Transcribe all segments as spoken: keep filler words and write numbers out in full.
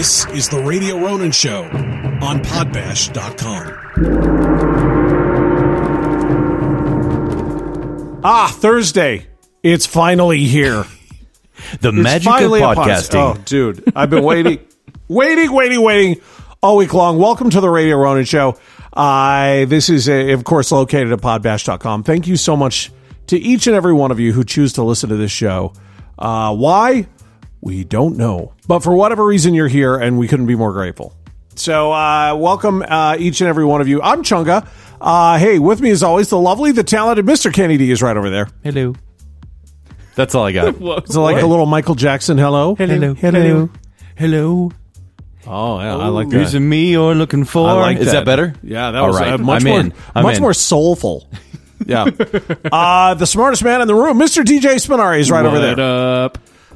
This is the Radio Ronin Show on podbash dot com. Ah, Thursday. It's finally here. The It's magic of finally upon us. podcasting. Oh, dude. I've been waiting, waiting, waiting, waiting all week long. Welcome to the Radio Ronin Show. Uh, this is, uh, of course, located at podbash dot com. Thank you so much to each and every one of you who choose to listen to this show. Uh, why? We don't know. But for whatever reason, you're here, and we couldn't be more grateful. So uh, welcome uh, each and every one of you. I'm Chunga. Uh, hey, with me as always, the lovely, the talented Mister Kenny D is right over there. Hello. That's all I got. It's like a little Michael Jackson hello. Hello. Hello. Hello. Oh, yeah, I like Is that. it me you're looking for? I like Is that, better? Yeah, that All was right. uh, much I'm more, in. I'm much in. more soulful. Yeah. uh, the smartest man in the room, Mister D J Spinari, is right over What there. up?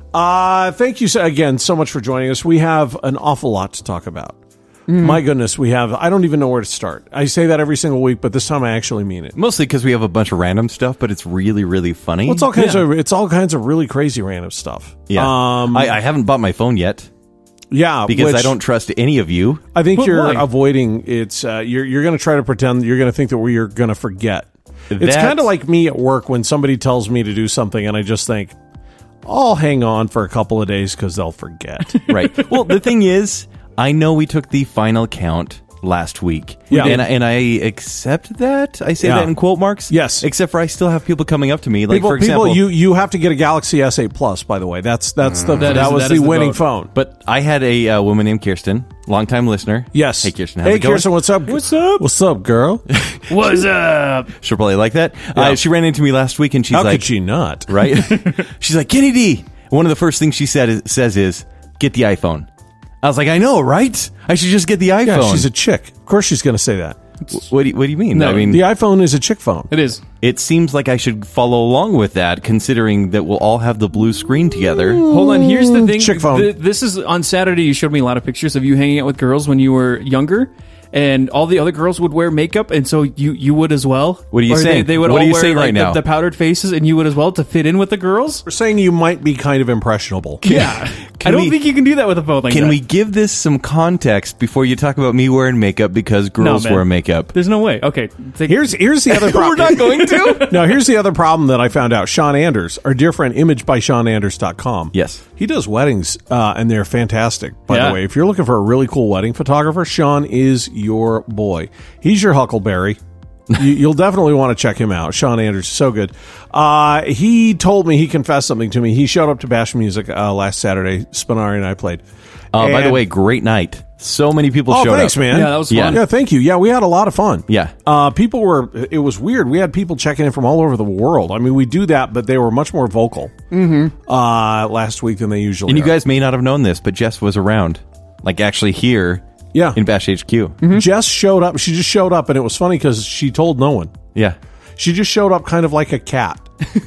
Uh, thank you so, again so much for joining us. We have an awful lot to talk about. Mm. My goodness, we have. I don't even know where to start. I say that every single week, but this time I actually mean it. Mostly because we have a bunch of random stuff, but it's really, really funny. Well, it's all kinds Yeah. of it's all kinds of really crazy random stuff. yeah. Um, I, I haven't bought my phone yet yeah, because which I don't trust any of you. I think But you're why? avoiding it's. Uh, you're you're going to try to pretend you're going to think that we're going to forget. It's That's- kind of like me at work when somebody tells me to do something, and I just think I'll hang on for a couple of days because they'll forget. Right. Well, the thing is, I know we took the final count last week. Yeah. And, and I accept that. I say Yeah. that in quote marks. Yes. Except for I still have people coming up to me. Like, people, for example, people, you you have to get a Galaxy S eight Plus. By the way, that's that's the that, That is- was that the is the winning vote. phone. But I had a uh, woman named Kirsten, longtime listener. Yes. Hey, Kirsten. How's Hey, it going? Kirsten. What's up? What's up? What's up, girl? What's up? She'll probably like that. Yeah. Uh, she ran into me last week, and she's How like, could she not? right? She's like, Kenny D. One of the first things she said is, says is, get the iPhone. I was like, I know, right? I should just get the iPhone. Yeah, she's a chick. Of course, she's going to say that. W- what, do you, what do you mean? No, I mean, The iPhone is a chick phone. It is. it seems like I should follow along with that, considering that we'll all have the blue screen together. Hold on. Here's the thing. Chick phone. Th- this is on Saturday. You showed me a lot of pictures of you hanging out with girls when you were younger, and all the other girls would wear makeup, and so you you would as well. What are you Or saying? They, they would What all are you wear saying like, right the, now? the powdered faces, and you would as well to fit in with the girls. We're saying you might be kind of impressionable. Yeah. I don't we- think you can do that with a phone like Can that. we give this some context before you talk about me wearing makeup because girls man. wear makeup? There's no way. Okay. Take- Here's here's the other problem. We're not going to? No, here's the other problem that I found out. Sean Anders, our dear friend, image by sean anders dot com. Yes. He does weddings, uh, and they're fantastic, by Yeah. the way. If you're looking for a really cool wedding photographer, Sean is your boy. He's your Huckleberry. you, you'll definitely want to check him out. Sean Anders is so good. Uh, he told me, he confessed something to me. He showed up to Bash Music uh, last Saturday. Spinari and I played. Uh, by the And- way, great night. So many people Oh, showed thanks, up. man. Yeah, that was Yeah. fun. Yeah, thank you. Yeah, we had a lot of fun. Yeah. Uh, people were, it was weird. We had people checking in from all over the world. I mean, we do that, but they were much more vocal mm-hmm. uh, last week than they usually And you are. guys may not have known this, but Jess was around. Like, actually here Yeah. in Bash H Q. Jess showed up. She just showed up, and it was funny because she told no one. Yeah. She just showed up kind of like a cat.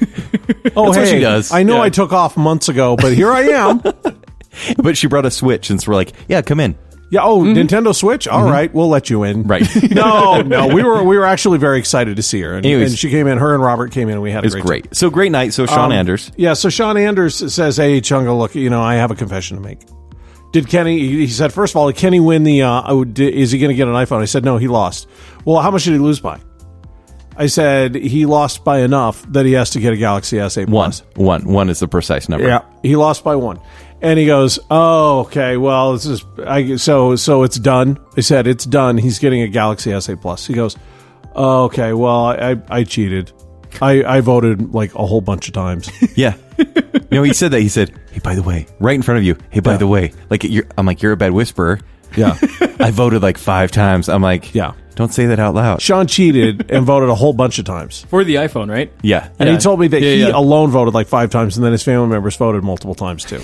oh, That's hey, what she does. I know Yeah. I took off months ago, but here I am. But she brought a Switch, and so we're like, yeah, come in. Yeah. Oh, Nintendo Switch. All right, we'll let you in. Right. no, no, we were we were actually very excited to see her, and, Anyways. and she came in. Her and Robert came in. And we had It was a great. great. time. So great night. So Sean Um, Anders. Yeah, so Sean Anders says, "Hey, Chunga, look, you know, I have a confession to make. Did Kenny?" He said, first of all, did Kenny win the? Uh, oh, di- is he going to get an iPhone? I said, no, he lost. Well, how much did he lose by? I said he lost by enough that he has to get a Galaxy S eight One. Plus. One. One is the precise number. Yeah, he lost by one. And he goes, "Oh, okay. Well, this is I so so it's done." I said, "It's done. He's getting a Galaxy S eight Plus." He goes, "Oh, okay. Well, I I cheated. I I voted like a whole bunch of times." Yeah. No, he said that. He said, hey, by the way, right in front of you. Hey, by Yeah. the way. Like, you're, I'm like, you're a bad whisperer. Yeah. I voted like five times. I'm like, Yeah. don't say that out loud. Sean cheated and voted a whole bunch of times. For the iPhone, right? Yeah. And Yeah. he told me that Yeah, he yeah. alone voted like five times, and then his family members voted multiple times too.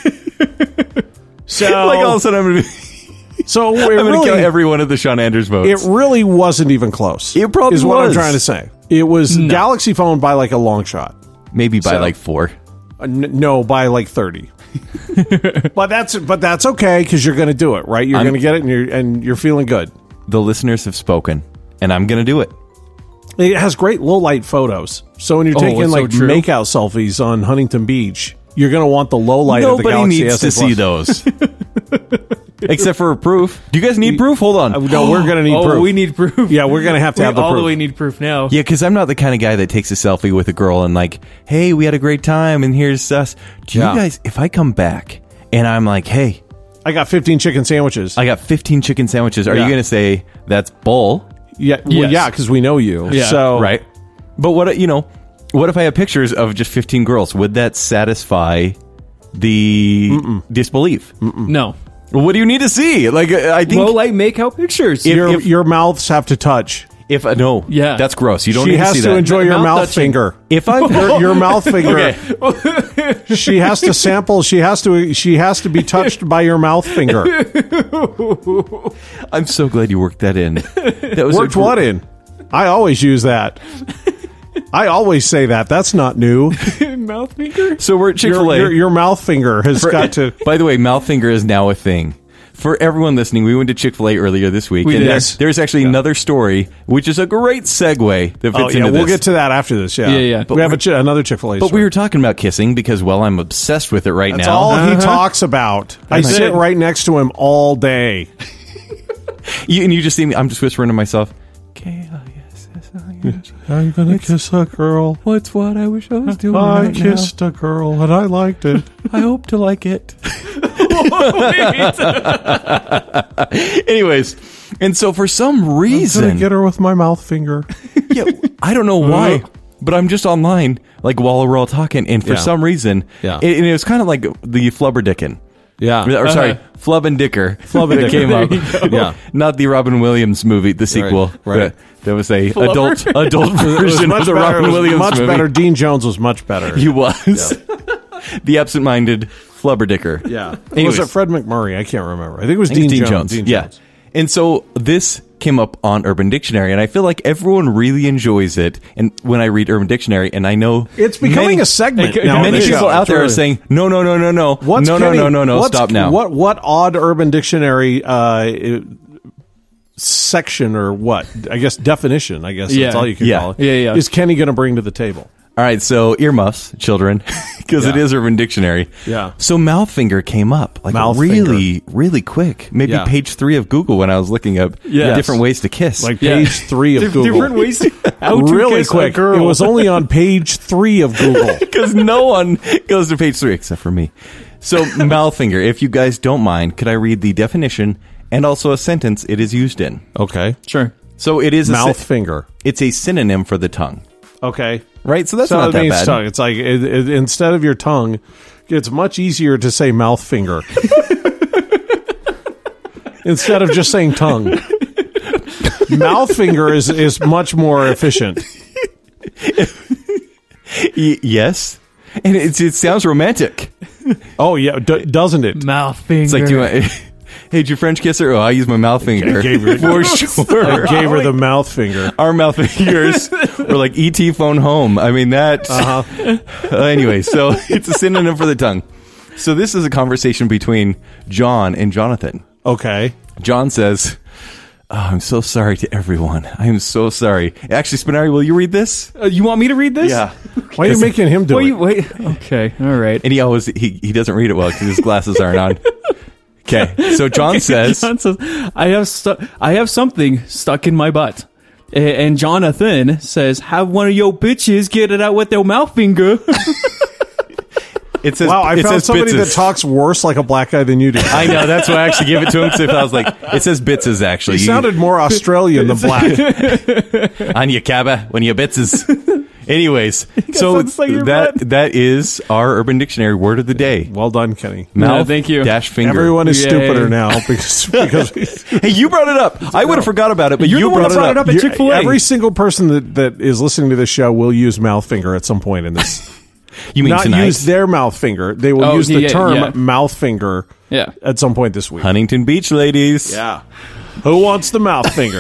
so, Like, all of a sudden, I'm going to so it I'm gonna really, count every one of the Sean Anders votes. it really wasn't even close. It probably is what I'm was. trying to say. It was Galaxy phone by like a long shot. Maybe by So- like four. Uh, n- no, by like thirty. but that's but that's okay because you're going to do it, right? You're I'm- going to get it, and you're and you're feeling good. The listeners have spoken, and I'm going to do it. It has great low light photos. So when you're Oh, taking it's so like true. makeout selfies on Huntington Beach, you're going to want the low light of the Nobody Galaxy needs S eight to see Plus. those. Except for proof. Do you guys need proof? Hold on. Uh, no, we're gonna need oh, proof. we need proof. Yeah, we're gonna have to we have the all proof. the way need proof now. Yeah, because I'm not the kind of guy that takes a selfie with a girl and like, hey, we had a great time and here's us. Do you Yeah. guys, if I come back and I'm like, hey, I got fifteen chicken sandwiches. I got fifteen chicken sandwiches, are Yeah. you going to say that's bull? yeah, well, Yes. yeah, because we know you. Yeah. So Right. But what, you know, what if I have pictures of just fifteen girls? Would that satisfy the Mm-mm. disbelief? Mm-mm. No. What do you need to see? Like, I think. Well, like make out pictures. If- your if- your mouths have to touch. if uh, no, Yeah. that's gross. You don't She need to has see to that. enjoy your Mouth mouth touching. finger. If I Your, your mouth finger. Okay. She has to sample. She has to. She has to be touched by your mouth finger. I'm so glad you worked that in. That was Worked a, what in? I always use that. I always say that. That's not new. Mouth finger. So we're at Chick-fil-A. Your, your, your mouth finger has For- got to. By the way, mouth finger is now a thing. For everyone listening, we went to Chick-fil-A earlier this week. We and did. there- Yes. there's actually another story, which is a great segue that fits Oh yeah, into we'll this. get to that after this. Yeah, Yeah, yeah. we have a, chi- another Chick-fil-A. But story. we were talking about kissing because, well, I'm obsessed with it right That's now. all he talks about. I That's sit it. right next to him all day. You, and you just see me, I'm just whispering to myself, okay, oh, yes, yes, oh, yes. I'm gonna kiss a girl. What's what I wish I was doing I right kissed a girl and I liked it. now. I hope to like it. Anyways, and so for some I'm gonna reason, get her with my mouth finger. yeah, I don't know why, but I'm just online, like while we're all talking, and for Yeah. some reason, Yeah. it, and it was kind of like the Flubberdickin'. Yeah, Or sorry, Uh-huh. Flub and Dicker. Flub and that Dicker. came up. There you go. Yeah. Not the Robin Williams movie, the sequel. right. That, that was a Flubber? adult adult it was version much of the better. Robin It was Williams much movie. better. Dean Jones was much better. He was the absent-minded Flubberdicker. yeah, Anyways. was it Fred McMurray? I can't remember. I think it was I think Dean, it's Jones. Dean yeah. Jones. And so this came up on Urban Dictionary, and I feel like everyone really enjoys it. And when I read Urban Dictionary, and I know It's becoming many, a segment Many now. on many the people show. out there Sure are is. saying, no, no, no, no, no, What's no, Kenny- no, no, no, no, what's- stop now. What what odd Urban Dictionary uh, section or what? I guess definition. I guess that's Yeah. all you can Yeah. call it. Yeah, yeah. Is Kenny going to bring to the table? All right, so earmuffs, children, because it Yeah. is Urban Dictionary. Yeah. So mouth finger came up like Mouth really, really quick. Maybe Yeah. page three of Google when I was looking up Yes. different ways to kiss. Like Yeah. page three of Dif- Google. Different ways. To, how to really kiss quick. A girl. It was only on page three of Google. because no one goes to page three except for me. So mouth finger. If you guys don't mind, could I read the definition and also a sentence it is used in? Okay. Sure. So it is Mouth a, sy- finger. It's a synonym for the tongue, Okay. right? So that's So not it that means bad. tongue. It's like it, it, instead of your tongue, it's much easier to say mouth finger instead of just saying tongue. Mouth finger is is much more efficient. Y- yes, and it's, it sounds romantic. Oh yeah, d- doesn't it? Mouth finger. It's like, do you want, hey, did you French kiss her? Oh, I use my mouth finger gave her- for sure. I gave her the mouth finger. Our mouth fingers were like E T phone home. I mean that. Uh-huh. Uh, anyway, so it's a synonym for the tongue. So this is a conversation between John and Jonathan. Okay. John says, oh, I'm so sorry to everyone. I am so sorry. Actually, Spinari, will you read this? Uh, you want me to read this? Why are you making him do Wait, it? wait. Okay. All right. And he always he, he doesn't read it well because his glasses aren't on. Okay, so John says, John says, I have stu- I have something stuck in my butt. A- And Jonathan says, have one of your bitches get it out with their mouth finger. it says, Wow, I it found says somebody bitses. that talks worse like a black guy than you do. I know, that's why I actually gave it to him because I was like, it says bitses actually. He You- sounded more Australian than black. on your cabba when your bitses. Anyways, so sounds like your that butt. that is our Urban Dictionary word of the day. Well done, Kenny. Mouth thank you. dash finger. Everyone is Yay. stupider now because because Hey, you brought it up. I would have forgot about it, but You're you the one brought, that brought it up at You're- Chick-fil-A. every single person that, that is listening to this show will use mouth finger at some point in this. You mean Not tonight? use their mouth finger. They will Oh, use the yeah, term yeah. mouth finger Yeah. at some point this week. Huntington Beach ladies. Yeah. Who wants the mouth finger?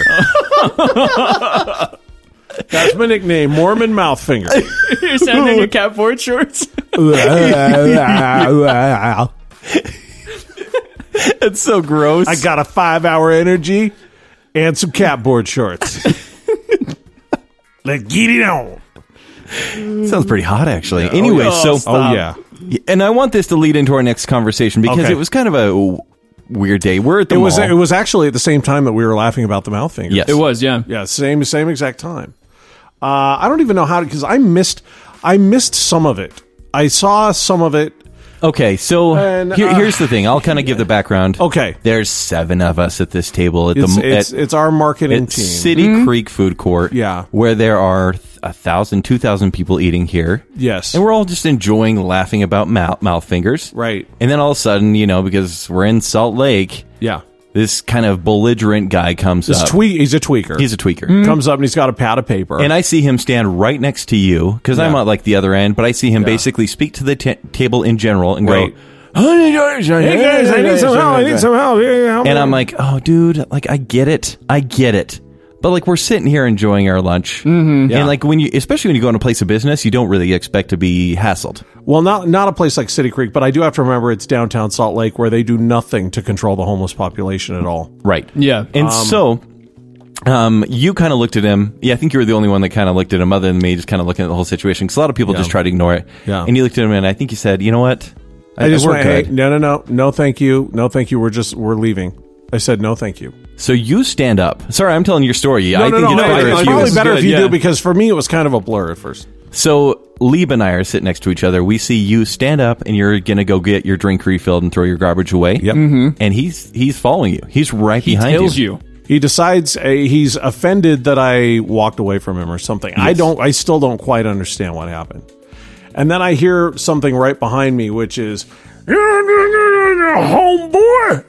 That's my nickname, Mormon Mouth Finger. You're sounding in your catboard shorts. I It's so gross. got a five hour energy and some catboard shorts. Let's get it on. Sounds pretty hot, actually. Anyway, yeah. so Oh, yeah. and I want this to lead into our next conversation because Okay. it was kind of a weird day. We're at the It was mall. it was actually at the same time that we were laughing about the mouth fingers. Yes. It was, yeah. Yeah, same same exact time. Uh, I don't even know how to because I missed I missed some of it. I saw some of it. Okay, so And, here, uh, here's the thing. I'll kind of give the background. Okay. There's seven of us at this table at It's the it's, at, it's our marketing at team. City Creek Food Court. Yeah. Where there are a thousand, two thousand people eating here. Yes. And we're all just enjoying laughing about mouth, mouth fingers. Right. And then all of a sudden, you know, because we're in Salt Lake, Yeah. this kind of belligerent guy comes This up. tweak he's a tweaker. He's a tweaker. comes up and he's got a pad of paper. And I see him stand right next to you because I'm Yeah. at like the other end, but I see him Yeah. basically speak to the t- table in general and Right. go, hey guys, I need some help. I need some help. and I'm like, oh, dude, like I get it, I get it, but like we're sitting here enjoying our lunch, mm-hmm. Yeah. and like when you, especially when you go in a place of business, you don't really expect to be hassled. Well, not not a place like City Creek, but I do have to remember it's downtown Salt Lake where they do nothing to control the homeless population at all. Right. Yeah. And so, um, you kind of looked at him. Yeah, I think you were the only one that kind of looked at him, other than me, just kind of looking at the whole situation. Because a lot of people Yeah. just try to ignore it. Yeah. And you looked at him, and I think you said, "You know what? I just we're went, hey, good." no, no, no, no, thank you, no, thank you. We're just we're leaving. I said no, thank you. So you stand up. Sorry, I'm telling your story. No, I no, think no, it's I- better it's if probably you. better if good, you yeah. do because for me it was kind of a blur at first. So Lieb and I are sitting next to each other. We see you stand up, and you're gonna go get your drink refilled and throw your garbage away. Yep. And he's he's following you. He's right He behind tells you. He decides uh, he's offended that I walked away from him or something. I don't. I still don't quite understand what happened. And then I hear something right behind me, which is homeboy.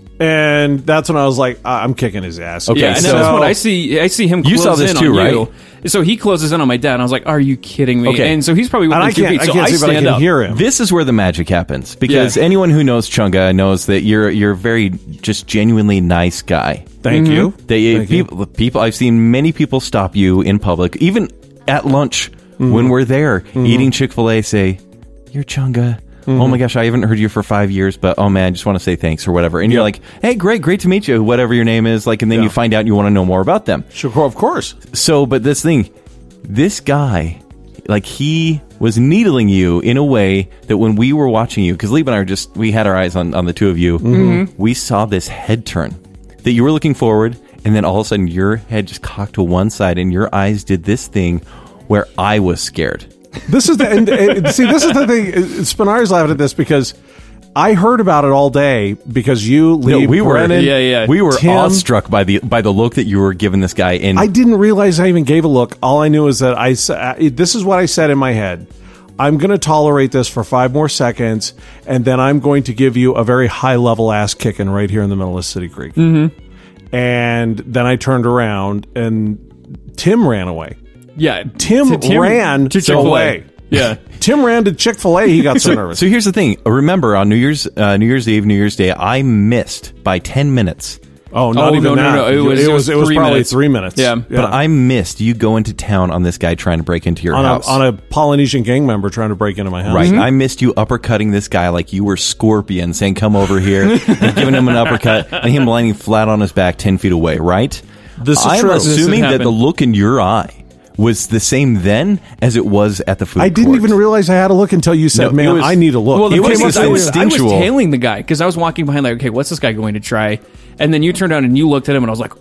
And that's when I was like, I- I'm kicking his ass. Okay, Yeah, and so- that's what I see. I see him. You Close saw this in too, on right? you. So he closes in on my dad, and I was like, "Are you kidding me?" Okay. And so he's probably And within I two can't. feet. I So can't I see, but I stand can up. hear him. This is where the magic happens because Yeah. anyone who knows Chunga knows that you're you're a very just genuinely nice guy. Thank you. That you, Thank you. people, people, I've seen many people stop you in public, even at lunch Mm-hmm. when we're there eating Chick-fil-A. Say, "You're Chunga." Mm-hmm. Oh my gosh, I haven't heard you for five years, but oh man, I just want to say thanks or whatever. And you're like, "Hey, great, great to meet you." Whatever your name is, like, and then Yeah. you find out and you want to know more about them. Sure, of course. So, but this thing, this guy, like he was needling you in a way that when we were watching you, because Lieb and I were just, we had our eyes on, on the two of you, Mm-hmm. we saw this head turn that you were looking forward, and then all of a sudden your head just cocked to one side, and your eyes did this thing where I was scared. This is the and, and, see. This is the thing. Spinar's laughing at this because I heard about it all day because you, No, Lee, we were, Brennan, Yeah, yeah. we were Tim. awestruck by the by the look that you were giving this guy. And I didn't realize I even gave a look. All I knew is that I sa- this is what I said in my head. I'm going to tolerate this for five more seconds, and then I'm going to give you a very high level ass kicking right here in the middle of City Creek. Mm-hmm. And then I turned around, and Tim ran away. Yeah, Tim, T- ran to Chick-fil-A. away. Yeah. Tim ran to Chick-fil-A. He got so nervous. So here's the thing. Remember, on New Year's uh, New Year's Eve, New Year's Day, I missed by ten minutes. Oh, not Oh, even no, no, that. no. It was- it it was, was it was three probably minutes. three minutes. Yeah. But I missed you going to town on this guy trying to break into your on house. a, on a Polynesian gang member trying to break into my house. Right. I missed you uppercutting this guy like you were Scorpion, saying, "Come over here," and giving him an uppercut, and him landing flat on his back ten feet away, right? This is I'm true. assuming This that the happened. look in your eye was the same then as it was at the food I didn't court. even realize I had a look until you said, No, it man, was- I need a look. Well, the It thing was is, I was, I was instinctual. tailing the guy because I was walking behind, like, okay, what's this guy going to try? And then you turned around and you looked at him, and I was like,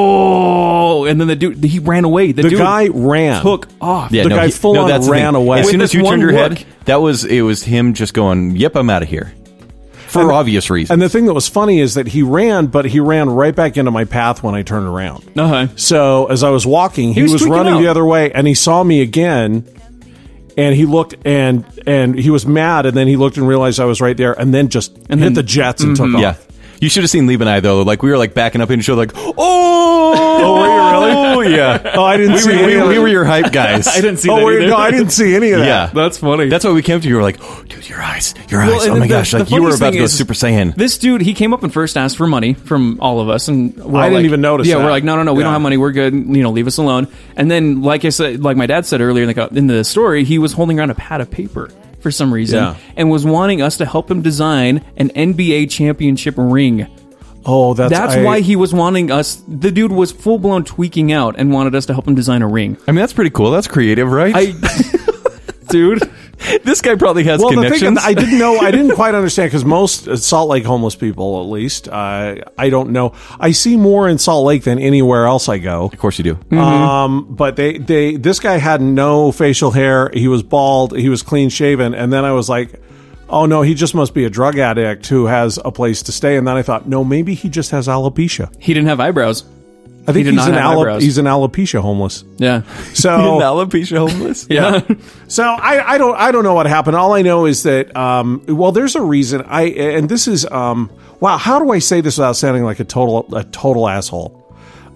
oh! And then the dude, he ran away. The, the dude guy ran. took off. Yeah, the no, guy he- full no, on that's the ran thing. away. As With soon as this you turned one your look. head, that was it. Was him just going, "Yep, I'm out of here," for obvious reasons. And the thing that was funny is that he ran, but he ran right back into my path when I turned around. Uh-huh. So as I was walking, he, was was, tweaking running out. the other way, and he saw me again. And he looked and and he was mad, and then he looked and realized I was right there, and then just And hit then- the jets and took off. Yeah. You should have seen Lieb and I, though. Like, we were, like, backing up in the show, like, oh! Oh, were you really? Oh, yeah. Oh, I didn't we, see were, any we, of we it. were your hype guys. I didn't see Oh, that wait, either. no, I didn't see any of that. Yeah. That's funny. That's why we came to you. We were like, oh, dude, your eyes. Your Well, eyes. and Oh, my the- gosh. the Like, you were funniest about to thing go is, Super Saiyan. This dude, he came up and first asked for money from all of us, and we're I didn't like- even notice Yeah, that. we're like, no, no, no, we Yeah. don't have money. We're good. You know, leave us alone. And then, like I said, like my dad said earlier in the, in the story, he was holding around a pad of paper for some reason, Yeah. and was wanting us to help him design an N B A championship ring. Oh, that's That's I- why he was wanting us. The dude was full blown tweaking out and wanted us to help him design a ring. I mean, that's pretty cool. That's creative, right? I dude. This guy probably has Well, the thing connections. is, I didn't know. I didn't quite understand because most uh, Salt Lake homeless people, at least, uh, I don't know. I see more in Salt Lake than anywhere else I go. of course you do. Mm-hmm. Um, but they, they, this guy had no facial hair. He was bald. He was clean shaven. And then I was like, oh no, he just must be a drug addict who has a place to stay. And then I thought, no, maybe he just has alopecia. He didn't have eyebrows. I think did he's not an have alo- eyebrows. he's an alopecia homeless. Yeah. So alopecia homeless. Yeah. So I, I don't I don't know what happened. All I know is that um, well, there's a reason. I and this is um, wow. How do I say this without sounding like a total a total asshole?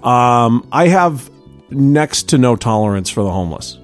Um, I have next to no tolerance for the homeless,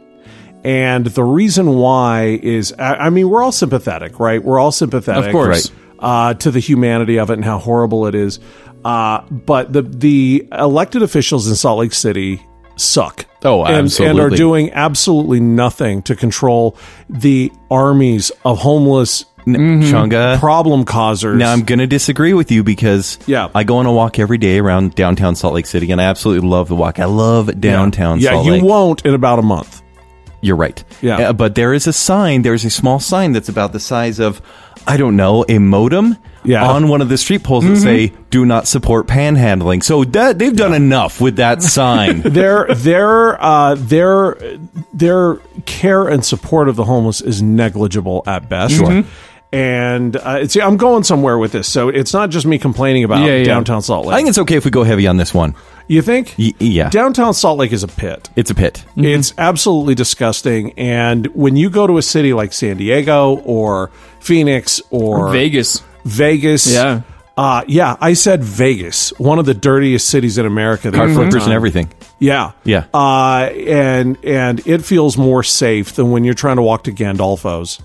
and the reason why is I, I mean we're all sympathetic, right? We're all sympathetic, Of course. uh, to the humanity of it and how horrible it is. Uh, but the the elected officials in Salt Lake City suck. Oh, and, absolutely. and are doing absolutely nothing to control the armies of homeless Chunga. problem causers. Now I'm going to disagree with you because Yeah. I go on a walk every day around downtown Salt Lake City, and I absolutely love the walk. I love downtown yeah, Salt you Lake. won't in about a month. You're right. Yeah. Uh, but there is a sign, there's a small sign that's about the size of, I don't know, a modem Yeah. on one of the street poles that say, do not support panhandling. So that, they've done enough with that sign. Their their uh, their their care and support of the homeless is negligible at best. Mm-hmm. And uh, see, I'm going somewhere with this, so it's not just me complaining about Yeah, yeah. downtown Salt Lake. I think it's okay if we go heavy on this one. You think? Y- yeah. Downtown Salt Lake is a pit. It's a pit. It's absolutely disgusting. And when you go to a city like San Diego or Phoenix or Vegas. Vegas, Yeah. uh, yeah, I said Vegas, one of the dirtiest cities in America. Card There. flippers and everything. Yeah, Yeah. uh, and and it feels more safe than when you're trying to walk to Gandolfo's.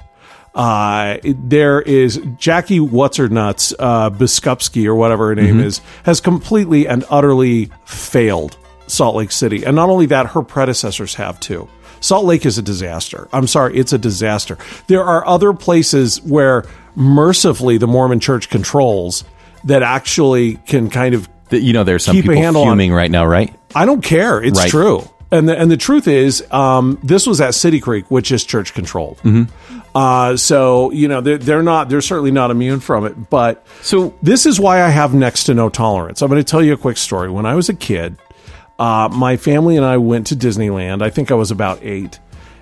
Uh, there is Jackie What's Her Nuts, uh, Biskupski or whatever her name is, has completely and utterly failed Salt Lake City. And not only that, her predecessors have too. Salt Lake is a disaster. I'm sorry, it's a disaster. There are other places where mercifully the Mormon Church controls that actually can kind of That- You know, there's some Keep a people handle on- fuming right now, right? I don't care. It's Right. true. And the, and the truth is, um, this was at City Creek, which is church controlled. Mm-hmm. Uh, so, you know, they're, they're not, they're certainly not immune from it. But So- this is why I have next to no tolerance. I'm going to tell you a quick story. When I was a kid, uh, my family and I went to Disneyland. I think I was about eight.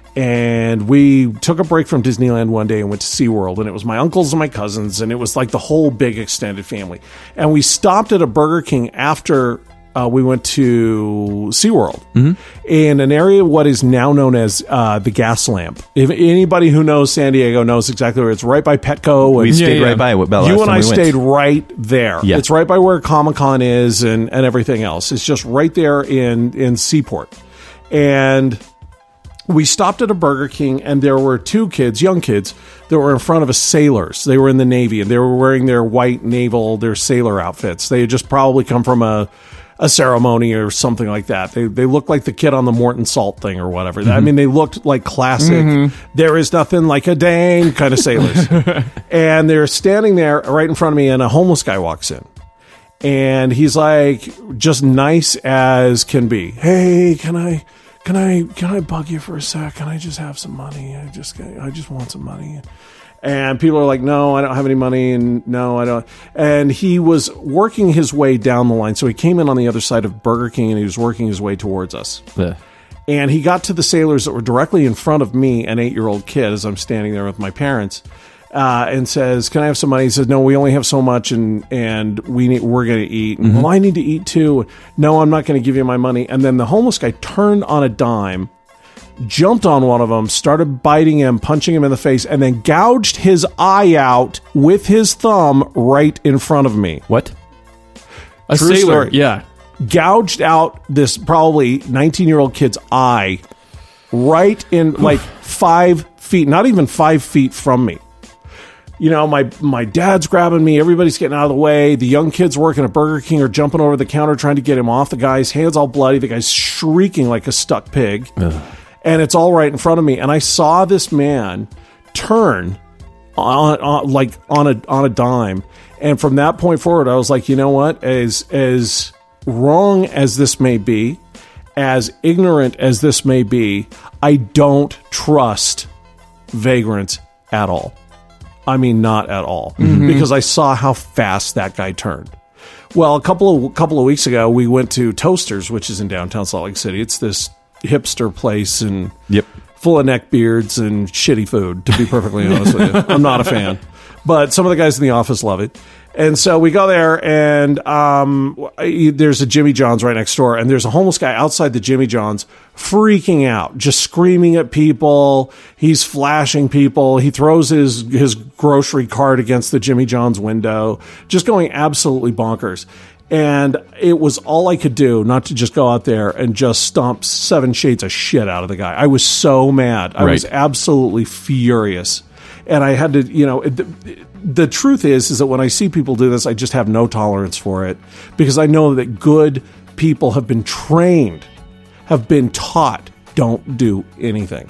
And we took a break from Disneyland one day and went to SeaWorld. And it was my uncles and my cousins. And it was like the whole big extended family. And we stopped at a Burger King after uh, we went to SeaWorld in an area what is now known as uh, the Gas Lamp. If anybody who knows San Diego knows exactly where it's right by Petco. And We stayed yeah. right by it. Well, you last and time I we went. stayed right there. Yeah. It's right by where Comic Con is and, and everything else. It's just right there in, in Seaport. And we stopped at a Burger King, and there were two kids, young kids, that were in front of a sailors. They were in the Navy, and they were wearing their white naval, their sailor outfits. They had just probably come from a, a ceremony or something like that. They they looked like the kid on the Morton Salt thing or whatever. I mean, they looked like classic, there is nothing like a Dane kind of sailors. And they're standing there right in front of me, and a homeless guy walks in. And he's like, just nice as can be. Hey, can I... Can I can I bug you for a sec? Can I just have some money? I just I just want some money. And people are like, no, I don't have any money, and no, I don't. And he was working his way down the line. So he came in on the other side of Burger King, and he was working his way towards us. Ugh. And he got to the sailors that were directly in front of me, an eight-year-old kid, as I'm standing there with my parents, uh, and says, "Can I have some money?" He says, "No, we only have so much, and and we need, we're going to eat." And, well, I need to eat too. No, I'm not going to give you my money. And then the homeless guy turned on a dime, jumped on one of them, started biting him, punching him in the face, and then gouged his eye out with his thumb right in front of me. What? A True sailor. story. Yeah. Gouged out this probably nineteen-year-old kid's eye right in like five feet, not even five feet from me. You know, my my dad's grabbing me. Everybody's getting out of the way. The young kids working at Burger King are jumping over the counter trying to get him off. The guy's hands all bloody. The guy's shrieking like a stuck pig. Ugh. And it's all right in front of me. And I saw this man turn on, on like on a on a dime. And from that point forward, I was like, you know what? As as wrong as this may be, as ignorant as this may be, I don't trust vagrants at all. I mean, not at all, mm-hmm. because I saw how fast that guy turned. Well, a couple of couple of weeks ago, we went to Toasters, which is in downtown Salt Lake City. It's this hipster place and yep. full of neck beards and shitty food, to be perfectly honest with you. I'm not a fan. But some of the guys in the office love it. And so we go there, and um, there's a Jimmy John's right next door, and there's a homeless guy outside the Jimmy John's freaking out, just screaming at people. He's flashing people. He throws his, his grocery cart against the Jimmy John's window, just going absolutely bonkers. And it was all I could do not to just go out there and just stomp seven shades of shit out of the guy. I was so mad. I right. was absolutely furious. And I had to, you know, the, the truth is, is that when I see people do this, I just have no tolerance for it, because I know that good people have been trained, have been taught, don't do anything.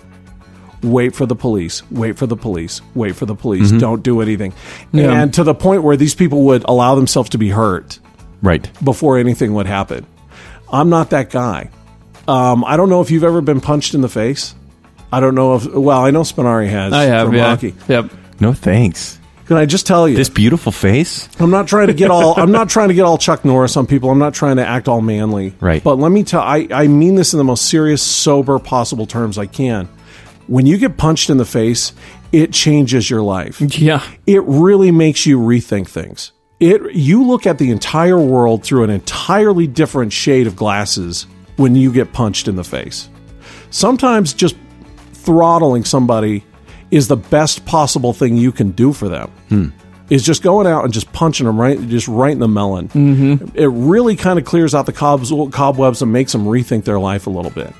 Wait for the police, wait for the police, wait for the police, mm-hmm. don't do anything. Yeah. And to the point where these people would allow themselves to be hurt right before anything would happen. I'm not that guy. Um, I don't know if you've ever been punched in the face. I don't know if, well, I know Spinari has. I have, from yeah. hockey. Yep. No thanks. Can I just tell you? This beautiful face? I'm not trying to get all, I'm not trying to get all Chuck Norris on people. I'm not trying to act all manly. Right. But let me tell, I, I mean this in the most serious, sober possible terms I can. When you get punched in the face, it changes your life. Yeah. It really makes you rethink things. It, you look at the entire world through an entirely different shade of glasses when you get punched in the face. Sometimes just throttling somebody is the best possible thing you can do for them. Hmm. Is just going out and just punching them right, just right in the melon. Mm-hmm. It really kind of clears out the cobs, cobwebs and makes them rethink their life a little bit.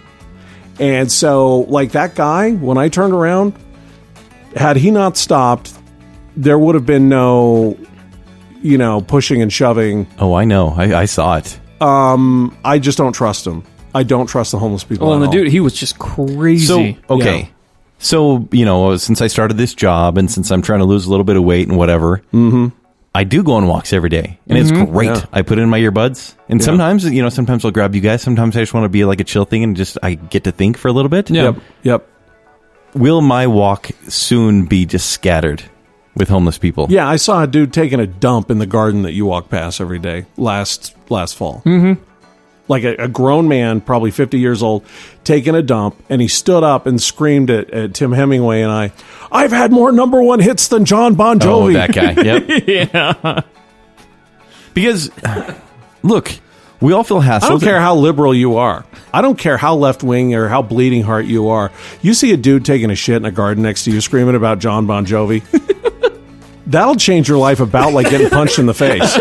And so, like that guy, when I turned around, had he not stopped, there would have been no, you know, pushing and shoving. Oh, I know. I, I saw it. Um, I just don't trust him. I don't trust the homeless people. Well, and at the all. dude, he was just crazy. So, okay. Yeah. So, you know, since I started this job and since I'm trying to lose a little bit of weight and whatever, mm-hmm. I do go on walks every day. And Mm-hmm. it's great. Yeah. I put in my earbuds. And Yeah. sometimes, you know, sometimes I'll grab you guys. Sometimes I just want to be like a chill thing and just I get to think for a little bit. Yeah. Yep. Yep. Will my walk soon be just scattered with homeless people? Yeah, I saw a dude taking a dump in the garden that you walk past every day last last fall. Mm-hmm. Like a, a grown man, probably fifty years old, taking a dump, and he stood up and screamed at, at Tim Hemingway and I, I've had more number one hits than John Bon Jovi. Oh, that guy. Yep. Yeah. Because, look, we all feel hassled. I don't care how liberal you are. I don't care how left-wing or how bleeding heart you are. You see a dude taking a shit in a garden next to you screaming about John Bon Jovi, that'll change your life about like getting punched in the face.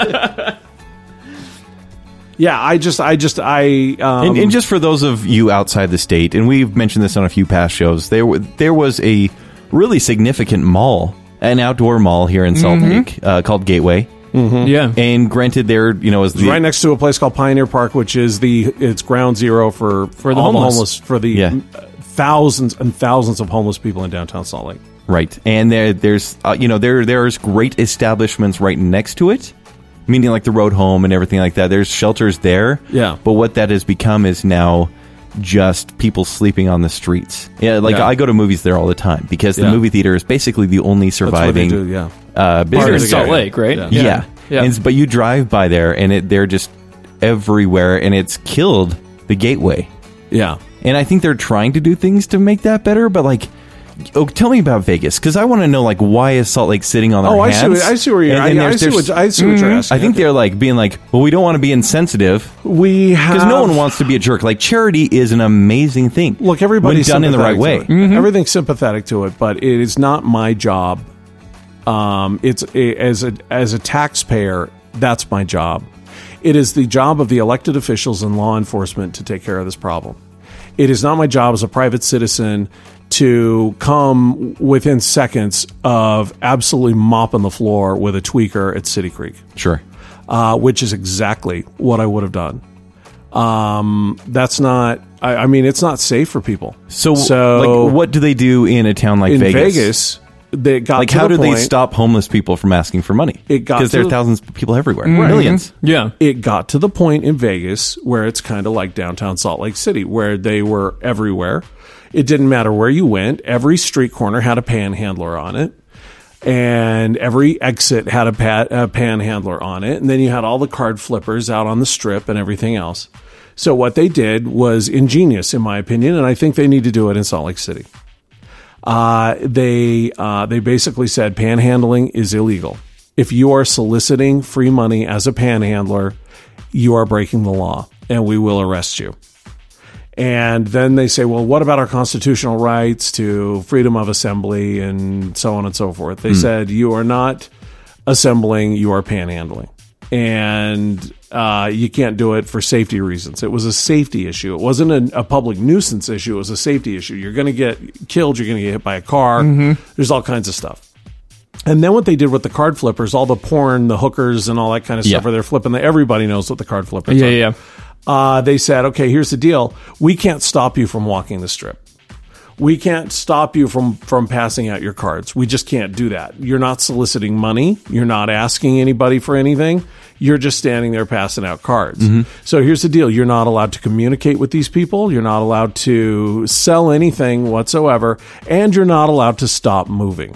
Yeah, I just, I just, I... Um, And, and just for those of you outside the state, and we've mentioned this on a few past shows, there w- there was a really significant mall, an outdoor mall here in Salt Mm-hmm. Lake uh, called Gateway. Mm-hmm. Yeah. And granted, there, you know, is It's the right next to a place called Pioneer Park, which is the it's ground zero for For the all homeless. for the Yeah. thousands and thousands of homeless people in downtown Salt Lake. right, and there there's uh, you know there there's great establishments right next to it, meaning like the road home and everything like that. There's shelters there. Yeah. But what that has become is now just people sleeping on the streets. Yeah, like Yeah. I go to movies there all the time because the Yeah. movie theater is basically the only That's what they surviving do. Yeah, uh, Here business. in of the Salt area. Lake, right? Yeah. Yeah. Yeah. And, but you drive by there and it, they're just everywhere and it's killed the Gateway. yeah. And I think they're trying to do things to make that better, but like, oh, tell me about Vegas because I want to know like why is Salt Lake sitting on their Oh, I hands? see. What, I see where you're. And I, then I there's- see what there's- I see what you're Mhm. asking. I think they're like being like, well, we don't want to be insensitive we have because no one wants to be a jerk. Like charity is an amazing thing. Look, everybody's when done in the right way. sympathetic to it. Everything's sympathetic to it, but it is not my job. Um, it's it, as a as a taxpayer, that's my job. It is the job of the elected officials and law enforcement to take care of this problem. It is not my job as a private citizen to come within seconds of absolutely mopping the floor with a tweaker at City Creek, Sure. uh, which is exactly what I would have done. Um, that's not. I, I mean, it's not safe for people. So, so like, what do they do in a town like in Vegas? Vegas, they got Like, to how the do point, they stop homeless people from asking for money? It got because to there are the- thousands of people everywhere, millions. Yeah. It got to the point in Vegas where it's kind of like downtown Salt Lake City, where they were everywhere. It didn't matter where you went. Every street corner had a panhandler on it. And every exit had a, pat, a panhandler on it. And then you had all the card flippers out on the strip and everything else. So what they did was ingenious, in my opinion, and I think they need to do it in Salt Lake City. Uh, they uh, they basically said panhandling is illegal. If you are soliciting free money as a panhandler, you are breaking the law, and we will arrest you. And then they say, well, what about our constitutional rights to freedom of assembly and so on and so forth? They said, you are not assembling, you are panhandling. And uh, you can't do it for safety reasons. It was a safety issue. It wasn't a, a public nuisance issue. It was a safety issue. You're going to get killed. You're going to get hit by a car. There's all kinds of stuff. And then what they did with the card flippers, all the porn, the hookers, and all that kind of stuff Yeah. where they're flipping, the, everybody knows what the card flippers Yeah, are. yeah. Uh, they said, okay, here's the deal. We can't stop you from walking the strip. We can't stop you from, from passing out your cards. We just can't do that. You're not soliciting money. You're not asking anybody for anything. You're just standing there passing out cards. So here's the deal. You're not allowed to communicate with these people. You're not allowed to sell anything whatsoever. And you're not allowed to stop moving.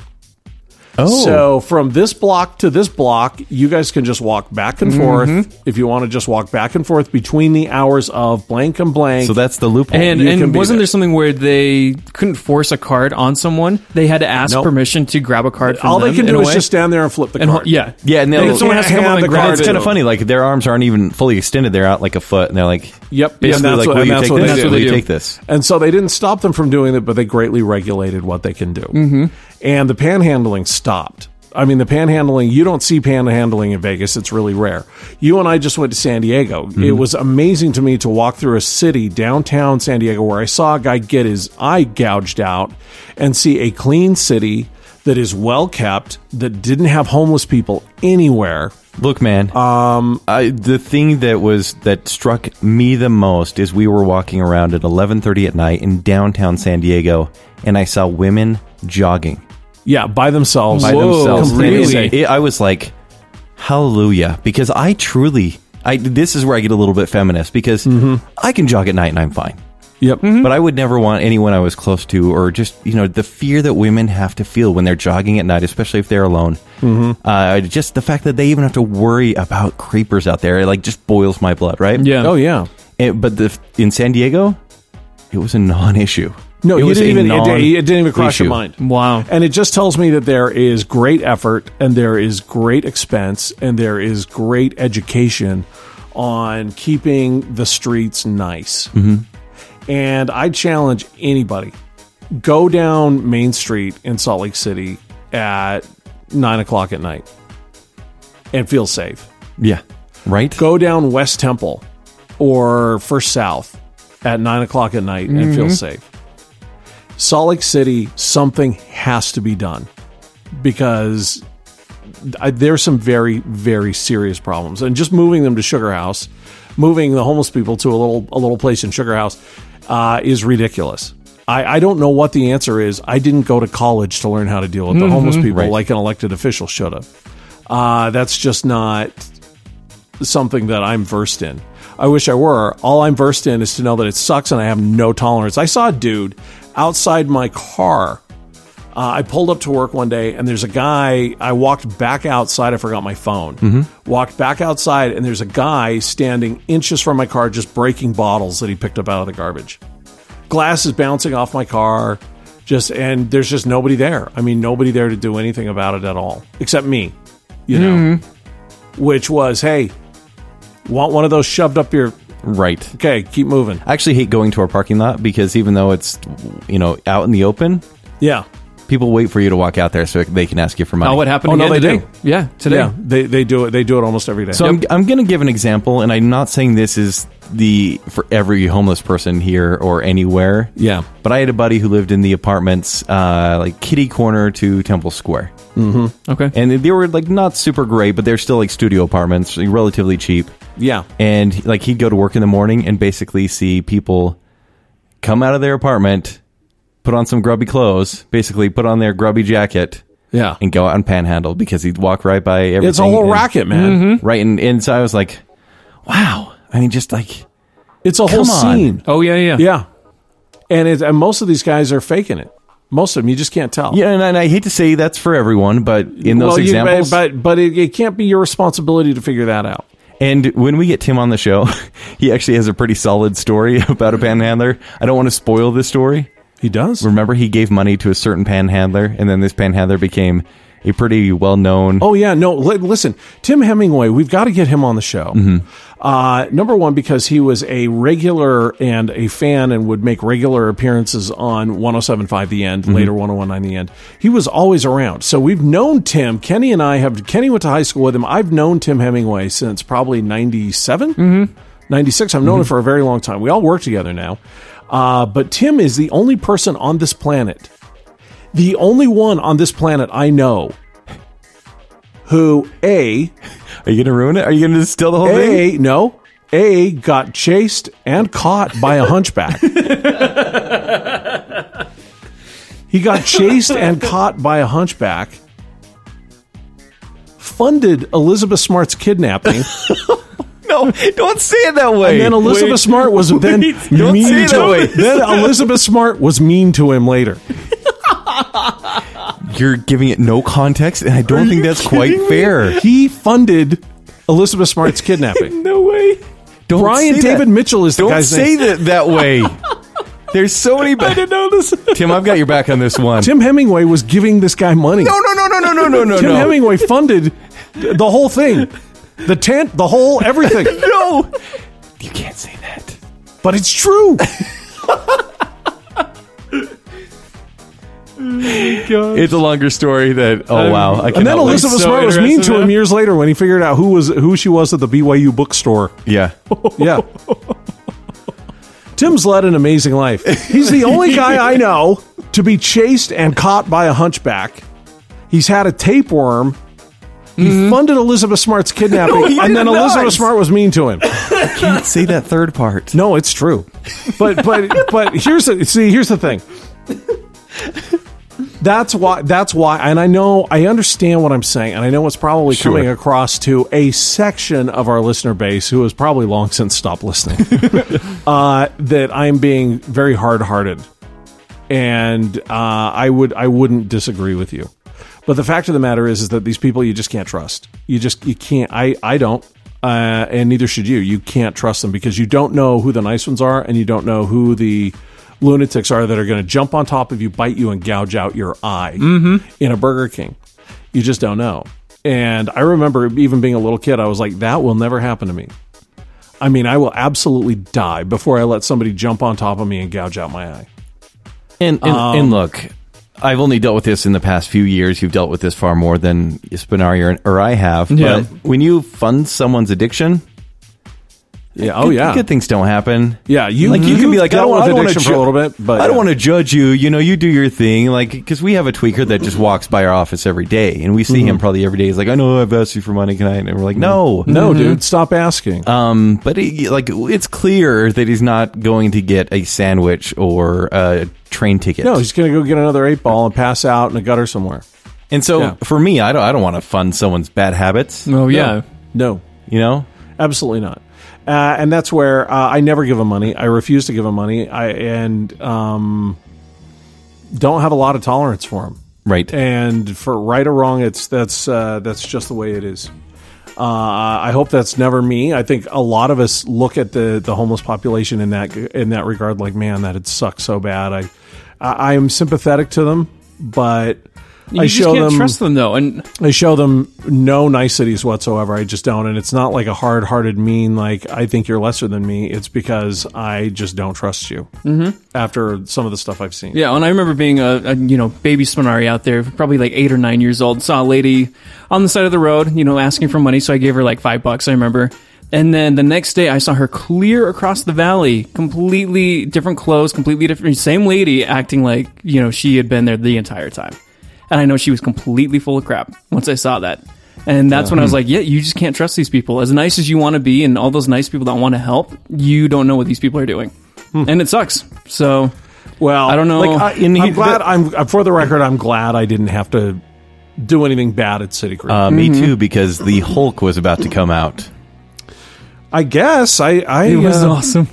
Oh, So from this block to this block, you guys can just walk back and forth. If you want to just walk back and forth between the hours of blank and blank. so that's the loophole. And, You can and be wasn't there. there something where they couldn't force a card on someone? They had to ask Nope. permission to grab a card from all them. they can in do a is way. just stand there and flip the and ho- card. yeah, yeah, and They they'll, can't someone has to come hand up and the grab card it's it. kind of funny. Like, their arms aren't even fully extended. They're out like a foot, and they're like, Yep. And basically, that's like, what- will and you that's take what they this? do. Will They you do. take this? And so they didn't stop them from doing it, but they greatly regulated what they can do. Mm-hmm. And the panhandling stopped. I mean, the panhandling, you don't see panhandling in Vegas. It's really rare. You and I just went to San Diego. Mm-hmm. It was amazing to me to walk through a city, downtown San Diego, where I saw a guy get his eye gouged out and see a clean city that is well kept, that didn't have homeless people anywhere. Look, man. Um, I, the thing that was that struck me the most is we were walking around at eleven thirty at night in downtown San Diego, and I saw women jogging Yeah, by themselves. by Whoa, themselves. And Completely. it- it- I was like, hallelujah, because I truly, I this is where I get a little bit feminist because I can jog at night and I'm fine. Yep. But I would never want anyone I was close to, or just, you know, the fear that women have to feel when they're jogging at night, especially if they're alone. Mm-hmm. Uh, just the fact that they even have to worry about creepers out there, it like just boils my blood, right? yeah. Oh, yeah. And, but the, in San Diego, it was a non-issue. No, it you was didn't a even, it, didn't- it didn't even cross your non-issue. mind. Wow. And it just tells me that there is great effort and there is great expense and there is great education on keeping the streets nice. Mm-hmm. And I challenge anybody, go down Main Street in Salt Lake City at nine o'clock at night and feel safe. Yeah, right? Go down West Temple or First South at nine o'clock at night and feel safe. Salt Lake City, something has to be done because I, there's some very, very serious problems. And just moving them to Sugar House, moving the homeless people to a little a little place in Sugar House uh, is ridiculous. I, I don't know what the answer is. I didn't go to college to learn how to deal with the homeless people Right. like an elected official should have. Uh, that's just not something that I'm versed in. I wish I were. All I'm versed in is to know that it sucks and I have no tolerance. I saw a dude outside my car. Uh, I pulled up to work one day and there's a guy. I walked back outside. I forgot my phone. Mm-hmm. Walked back outside and there's a guy standing inches from my car just breaking bottles that he picked up out of the garbage. Glass is bouncing off my car. Just and there's just nobody there. I mean, nobody there to do anything about it at all, except me. You know, Mm-hmm. which was, hey, want one of those shoved up your? Right. Okay, keep moving. I actually hate going to our parking lot because even though it's, you know, out in the open, Yeah. people wait for you to walk out there so they can ask you for money. Oh, what happened Oh, no, again they today? do. Yeah, today. Yeah, they they do it. They do it almost every day. So I'm, I'm going to give an example, and I'm not saying this is the for every homeless person here or anywhere. Yeah. But I had a buddy who lived in the apartments, uh, like kitty corner to Temple Square, Okay. and they were like not super great, but they're still like studio apartments, like, relatively cheap. yeah, And like he'd go to work in the morning and basically see people come out of their apartment put on some grubby clothes, basically put on their grubby jacket, Yeah. and go out and panhandle because he'd walk right by everything. It's a whole and- racket, man. Right, and, and so I was like, wow. I mean, just like, It's a whole Come on. scene. Oh yeah, yeah, Yeah. And, it, and most of these guys are faking it. Most of them, you just can't tell. yeah, and, and I hate to say that's for everyone, but in those Well, you- examples, but but it, it can't be your responsibility to figure that out. and when we get Tim on the show, he actually has a pretty solid story about a panhandler. I don't want to spoil this story. He does. Remember, he gave money to a certain panhandler, and then this panhandler became a pretty well-known. Oh yeah, no. Li- listen, Tim Hemingway, we've got to get him on the show. Mm-hmm. Uh, number one, because he was a regular and a fan, and would make regular appearances on one oh seven point five The End, Mm-hmm. later one oh one nine The End. He was always around, so we've known Tim. Kenny and I have. Kenny went to high school with him. I've known Tim Hemingway since probably ninety-seven, mm-hmm. ninety-six. I've known him for a very long time. We all work together now, uh, but Tim is the only person on this planet. The only one on this planet I know who, A, Are you going to ruin it? Are you going to distill the whole thing? A, no, A, got chased and caught by a hunchback. He got chased and caught by a hunchback, funded Elizabeth Smart's kidnapping, No, don't say it that way. and then Elizabeth Wait. Smart was then don't mean say it to that him. way. Then Elizabeth Smart was mean to him later. You're giving it no context, and I don't think that's quite fair. He funded Elizabeth Smart's kidnapping. No way. Don't Brian say David that. Mitchell is the Don't guy's say name. that that way. There's so many. Ba- I didn't know this. Tim, I've got your back on this one. Tim Hemingway was giving this guy money. no, no, no, no, no, no, no, no, Tim no. Hemingway funded the whole thing. The tent, the whole, everything. No, you can't say that. But it's true. It's a longer story. That oh wow, I And then cannot wait. Elizabeth so Smart was mean interested to him now. years later when he figured out who was who she was at the B Y U bookstore. Yeah, Yeah. Tim's led an amazing life. He's the only guy I know to be chased and caught by a hunchback. He's had a tapeworm. He funded Elizabeth Smart's kidnapping, No, he and then did Elizabeth not. Smart was mean to him. can't say that third part. No, it's true. But but but here's the see. Here's the thing. That's why. That's why. And I know. I understand what I'm saying, and I know it's probably Sure. coming across to a section of our listener base who has probably long since stopped listening. uh, that I'm being very hard-hearted, and uh, I would. I wouldn't disagree with you. But the fact of the matter is, is that these people you just can't trust. You just you can't. I I don't. Uh, and neither should you. You can't trust them because you don't know who the nice ones are, and you don't know who the lunatics are that are going to jump on top of you, bite you, and gouge out your eye in a Burger King. You just don't know. And I remember even being a little kid, I was like, that will never happen to me. I mean, I will absolutely die before I let somebody jump on top of me and gouge out my eye. And and, and look, I've only dealt with this in the past few years. You've dealt with this far more than Spinari or, or I have. Yeah. But when you fund someone's addiction, Yeah. Oh, good, yeah. good things don't happen. Yeah. You, Like you can be like, I dealt don't, with I don't want addiction to for a little bit, but I don't yeah. want to judge you. You know, you do your thing. Like, because we have a tweaker that just walks by our office every day, and we see him probably every day. He's like, I know I've asked you for money, can I? And we're like, no, No, dude, stop asking. Um, but it, like, it's clear that he's not going to get a sandwich or a train ticket. No, he's going to go get another eight ball and pass out in a gutter somewhere. and so yeah. for me, I don't, I don't want to fund someone's bad habits. Oh yeah. No, You know, absolutely not. Uh, and that's where uh, I never give him money. I refuse to give him money. I and um, don't have a lot of tolerance for him. right? And for right or wrong, it's that's uh, that's just the way it is. Uh, I hope that's never me. I think a lot of us look at the, the homeless population in that in that regard, like, man, that it sucks so bad. I I, I am sympathetic to them, but You I just show can't them trust them though, and I show them no niceties whatsoever. I just don't. And it's not like a hard-hearted mean, like, I think you're lesser than me. It's because I just don't trust you mm-hmm. after some of the stuff I've seen. yeah. And I remember being a, a you know baby Spinari out there, probably like eight or nine years old. Saw a lady on the side of the road, you know, asking for money, so I gave her like five bucks. I remember. And then the next day, I saw her clear across the valley, completely different clothes, completely different, same lady, acting like you know she had been there the entire time. And I know she was completely full of crap once I saw that. And that's when I was like, yeah, you just can't trust these people. As nice as you want to be and all those nice people that want to help, you don't know what these people are doing. And it sucks. So, Well, I don't know. Like, I, in I'm he- glad. the- I'm for the record. I'm glad I didn't have to do anything bad at City Creek. Uh, me too, because the Hulk was about to come out. I guess I. I It was uh, awesome.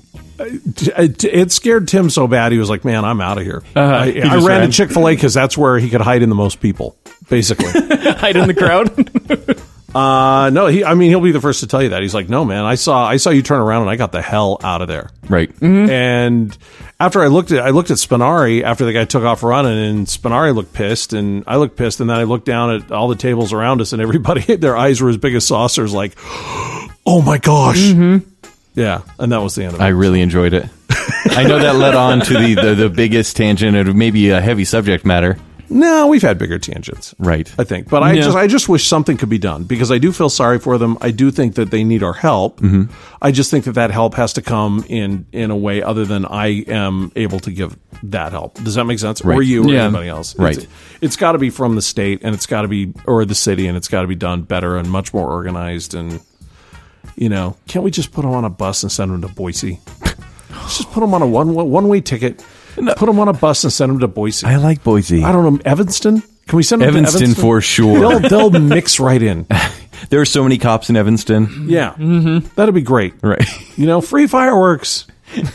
It, it scared Tim so bad he was like, "Man, I'm out of here." Uh-huh. I, He I just ran ran. to Chick-fil-A because that's where he could hide in the most people, basically. Hide in the crowd. uh, no, he. I mean, he'll be the first to tell you that. He's like, "No, man, I saw I saw you turn around and I got the hell out of there." Right. And after I looked at I looked at Spinari after the guy took off running, and Spinari looked pissed, and I looked pissed, and then I looked down at all the tables around us, and everybody their eyes were as big as saucers, like, "Oh my gosh!" Yeah, and that was the end of it. I really enjoyed it. I know that led on to the, the, the biggest tangent and maybe a heavy subject matter. No, we've had bigger tangents. Right. I think. But I Yeah. just I just wish something could be done because I do feel sorry for them. I do think that they need our help. Mm-hmm. I just think that that help has to come in in a way other than I am able to give that help. Does that make sense? Or Right. you or Yeah. anybody else. Right. It's, it's got to be from the state and it's got to be or the city and it's got to be done better and much more organized and you know, can't we just put them on a bus and send them to Boise? Let's just put them on a one one way ticket. Put them on a bus and send them to Boise. I like Boise. I don't know, Evanston? Can we send them Evanston, to Evanston? for sure. They'll, they'll mix right in. There are so many cops in Evanston. Yeah. Mm-hmm. That'd be great. Right. You know, free fireworks.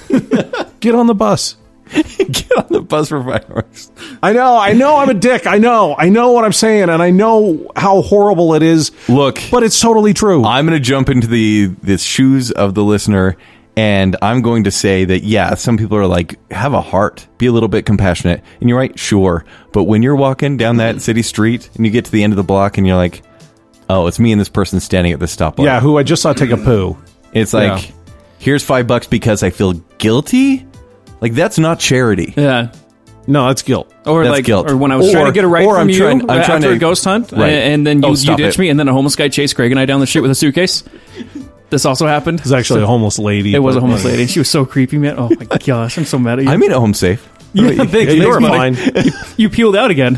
Get on the bus. Get on the bus for fireworks. I know, I know I'm a dick. I know. I know what I'm saying, and I know how horrible it is. Look. But it's totally true. I'm going to jump into the, the shoes of the listener, and I'm going to say that, yeah, some people are like, have a heart. Be a little bit compassionate. And you're right, sure. But when you're walking down that city street, and you get to the end of the block, and you're like, oh, it's me and this person standing at the stoplight. Yeah, who I just saw take a poo. It's like, Yeah. here's five bucks because I feel guilty? Like, that's not charity. Yeah. No, that's guilt. Or That's like, guilt. or when I was Or- trying to get a ride or from I'm you trying- I'm uh, trying after to- a ghost hunt, Right. and, and then Oh, you, you stop ditched it. me, and then a homeless guy chased Craig and I down the street with a suitcase. This also happened. It's actually a homeless lady. It was a but- homeless lady. She was so creepy, man. Oh my gosh, I'm so mad at you. I made it home safe. yeah, thank Yeah, you. you were Thanks, fine. buddy. You peeled out again.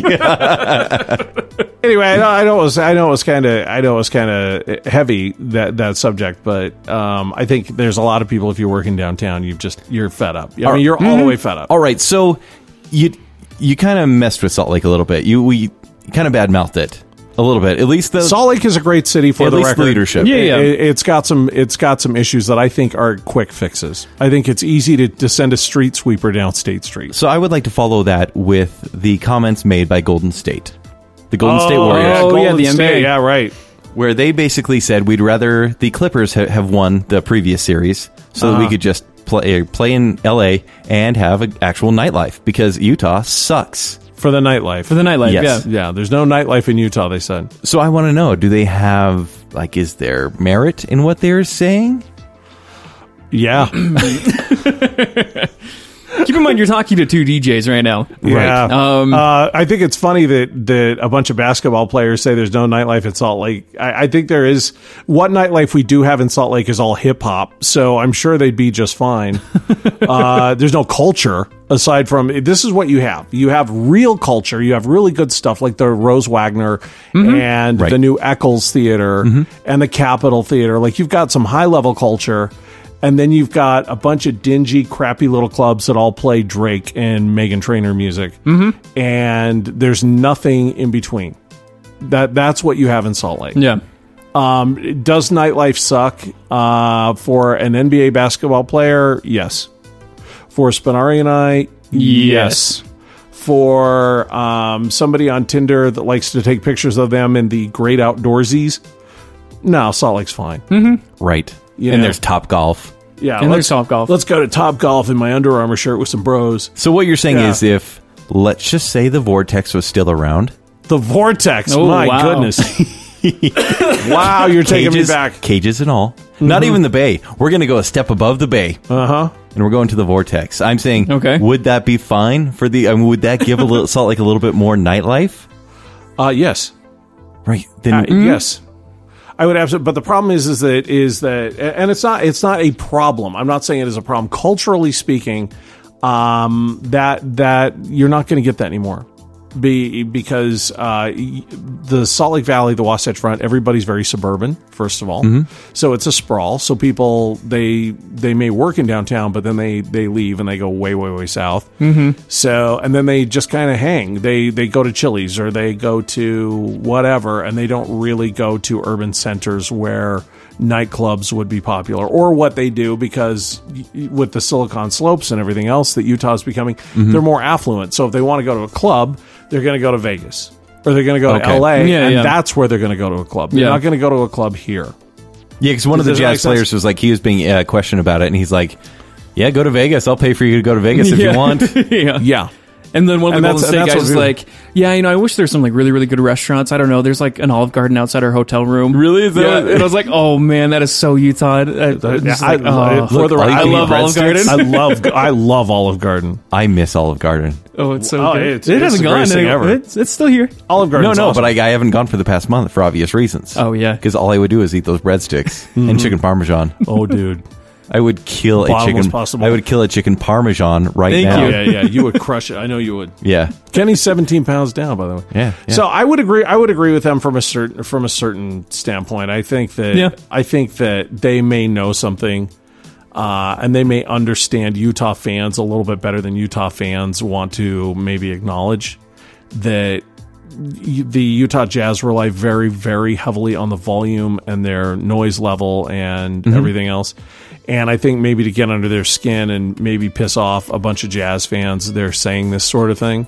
Anyway, I know, I know it was. I know it was kind of. I know it was kind of heavy that that subject, but um, I think there's a lot of people. If you're working downtown, you've just you're fed up. I mean, you're all the way fed up. All right, so you you kind of messed with Salt Lake a little bit. You we kind of badmouthed it a little bit. At least the Salt Lake is a great city for At the least record. leadership. Yeah, yeah. It, it's got some. It's got some issues that I think are quick fixes. I think it's easy to, to send a street sweeper down State Street. So I would like to follow that with the comments made by Golden State, the Golden State Warriors, Oh, yeah, Golden the N B A. State, yeah, right. where they basically said we'd rather the Clippers ha- have won the previous series so that we could just play play in L A and have an actual nightlife because Utah sucks. For the nightlife. For the nightlife, Yes. yeah. yeah, there's no nightlife in Utah. They said. So I want to know, do they have like is there merit in what they're saying? Yeah, Keep in mind, you're talking to two D Js right now. yeah. Um, uh, I think it's funny that that a bunch of basketball players say there's no nightlife in Salt Lake. I, I think there is. What nightlife we do have in Salt Lake is all hip hop, so I'm sure they'd be just fine. uh, there's no culture aside from this is what you have. You have real culture. You have really good stuff like the Rose Wagner and Right. the new Eccles Theater and the Capitol Theater. Like you've got some high level culture. And then you've got a bunch of dingy, crappy little clubs that all play Drake and Meghan Trainor music. Mm-hmm. And there's nothing in between. That That's what you have in Salt Lake. yeah. Um, does nightlife suck? Uh, for an N B A basketball player, yes. For Spinari and I, yes. For um, somebody on Tinder that likes to take pictures of them in the great outdoorsies, no, Salt Lake's fine. Right. You and know. there's Top Golf. Yeah, And let's- there's Topgolf. Let's go to Top Golf in my Under Armour shirt with some bros. So what you're saying Yeah. is if let's just say the Vortex was still around. The Vortex. Oh, my wow. goodness. Wow, you're taking cages, me back. Cages and all. Not even the Bay. We're going to go a step above the Bay. Uh huh. And we're going to the Vortex. I'm saying, Okay. would that be fine for the? I mean, would that give a little Salt Lake a little bit more nightlife? Uh, yes. Right. Then Uh, Yes. I would absolutely, but the problem is, is that is that, and it's not, it's not a problem. I'm not saying it is a problem. Culturally speaking, um, that that you're not going to get that anymore. Be, because uh, y- the Salt Lake Valley, the Wasatch Front, everybody's very suburban, first of all. So it's a sprawl. So people, they they may work in downtown, but then they, they leave and they go way, way, way south. Mm-hmm. So, and then they just kind of hang. They, they go to Chili's or they go to whatever, and they don't really go to urban centers where nightclubs would be popular, or what they do, because y- with the Silicon Slopes and everything else that Utah's becoming, they're more affluent. So if they want to go to a club, they're going to go to Vegas, or they're going to go Okay. to L A, Yeah, and yeah. that's where they're going to go to a club. They're Yeah. not going to go to a club here. Yeah, because one of the Does that make jazz sense? players was like, he was being uh, questioned about it, and he's like, yeah, go to Vegas. I'll pay for you to go to Vegas if Yeah. you want. yeah. Yeah. And then one of And the that's- Golden and State that's guys what was we- like, "Yeah, you know, I wish there's some like really, really good restaurants. I don't know. There's like an Olive Garden outside our hotel room. Really? Is that Yeah." what- And I was like, "Oh man, that is so Utah." I, I, just I, like, oh. for the Look, all you I can eat love Olive breadsticks? Garden. I love I love Olive Garden. I miss Olive Garden. oh, it's so Oh, good. it's- it it's hasn't the gone greatest thing anywhere. ever. It's, it's still here. Olive No, Garden. no, but I, I haven't gone for the past month for obvious reasons. Oh, yeah. Because all I would do is eat those breadsticks and chicken parmesan. oh, dude. I would kill a Bottomless chicken. possible. I would kill a chicken parmesan right Thank now. you. Yeah, yeah, you would crush it. I know you would. Yeah. Kenny's seventeen pounds down, by the way. Yeah, yeah. So I would agree. I would agree with them from a certain from a certain standpoint. I think that Yeah. I think that they may know something, uh, and they may understand Utah fans a little bit better than Utah fans want to maybe acknowledge that y- the Utah Jazz rely very, very heavily on the volume and their noise level and everything else. And I think maybe to get under their skin and maybe piss off a bunch of Jazz fans, they're saying this sort of thing,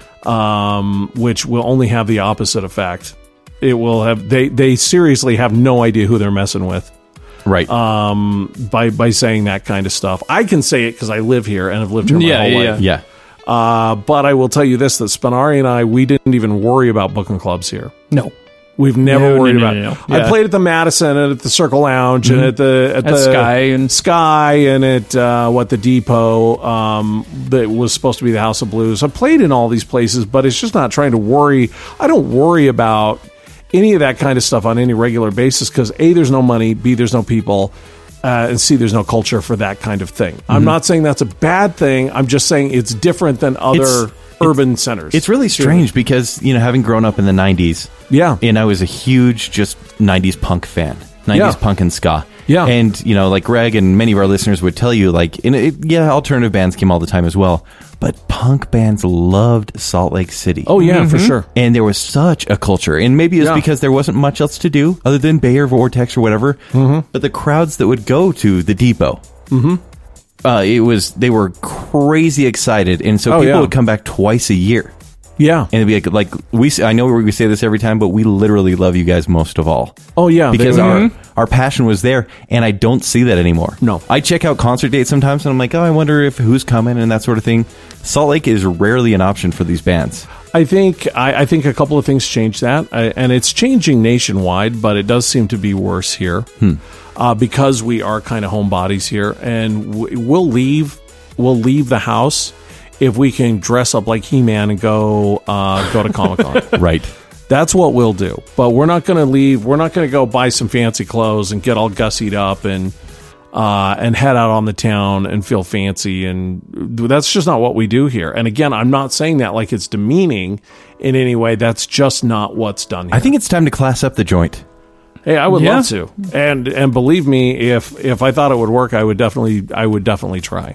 um, which will only have the opposite effect. It will have they they seriously have no idea who they're messing with Right. um, by by saying that kind of stuff. I can say it because I live here and have lived here my Yeah, whole yeah, life. yeah. Uh, but I will tell you this: that Spinari and I, we didn't even worry about booking clubs here. No. We've never No, worried no, no, about no, it. no. I Yeah. played at the Madison and at the Circle Lounge and at the at, At the Sky and- Sky and at uh, what the Depot um, that was supposed to be the House of Blues. I played in all these places, but it's just not trying to worry. I don't worry about any of that kind of stuff on any regular basis because A, there's no money, B, there's no people, uh, and C, there's no culture for that kind of thing. I'm not saying that's a bad thing. I'm just saying it's different than other It's- urban centers. It's really strange because, you know, having grown up in the nineties, Yeah. and I was a huge just nineties punk fan, nineties Yeah. punk and ska. Yeah. And, you know, like Greg and many of our listeners would tell you, like, in it, yeah, alternative bands came all the time as well, but punk bands loved Salt Lake City. Oh, yeah, for sure. And there was such a culture. And maybe it's Yeah. because there wasn't much else to do other than Bay or Vortex or whatever. Mm-hmm. But the crowds that would go to the Depot, mm-hmm. uh, it was, they were crazy excited. And so Oh, people yeah. would come back twice a year. Yeah. And it'd be like, like we, I know we say this every time, but we literally love you guys most of all. Oh, yeah. Because They- our our passion was there, and I don't see that anymore. No. I check out concert dates sometimes, and I'm like, oh, I wonder if who's coming and that sort of thing. Salt Lake is rarely an option for these bands. I think I, I think a couple of things change that, I, and it's changing nationwide, but it does seem to be worse here uh, because we are kind of homebodies here, and w- we'll leave we'll leave the house if we can dress up like He-Man and go uh, go to Comic-Con. Right. That's what we'll do. But we're not going to leave. We're not going to go buy some fancy clothes and get all gussied up and uh, and head out on the town and feel fancy. And that's just not what we do here. And again, I'm not saying that like it's demeaning in any way. That's just not what's done here. I think it's time to class up the joint. Hey, I would Yeah. love to. And and believe me, if if I thought it would work, I would definitely I would definitely try.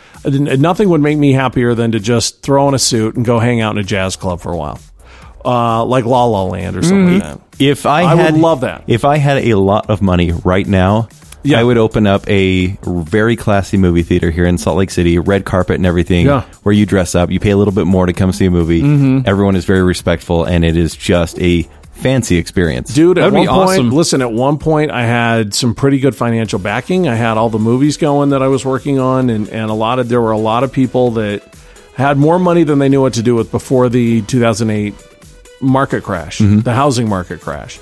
And nothing would make me happier than to just throw on a suit and go hang out in a jazz club for a while. Uh, like La La Land or something like that. If I, I would had, love that. If I had a lot of money right now, Yeah. I would open up a very classy movie theater here in Salt Lake City, red carpet and everything, Yeah. where you dress up, you pay a little bit more to come see a movie. Mm-hmm. Everyone is very respectful, and it is just a fancy experience. Dude, at That'd one be point, awesome. listen, at one point I had some pretty good financial backing. I had all the movies going that I was working on, and, and a lot of there were a lot of people that had more money than they knew what to do with before the two thousand eight market crash, the housing market crash,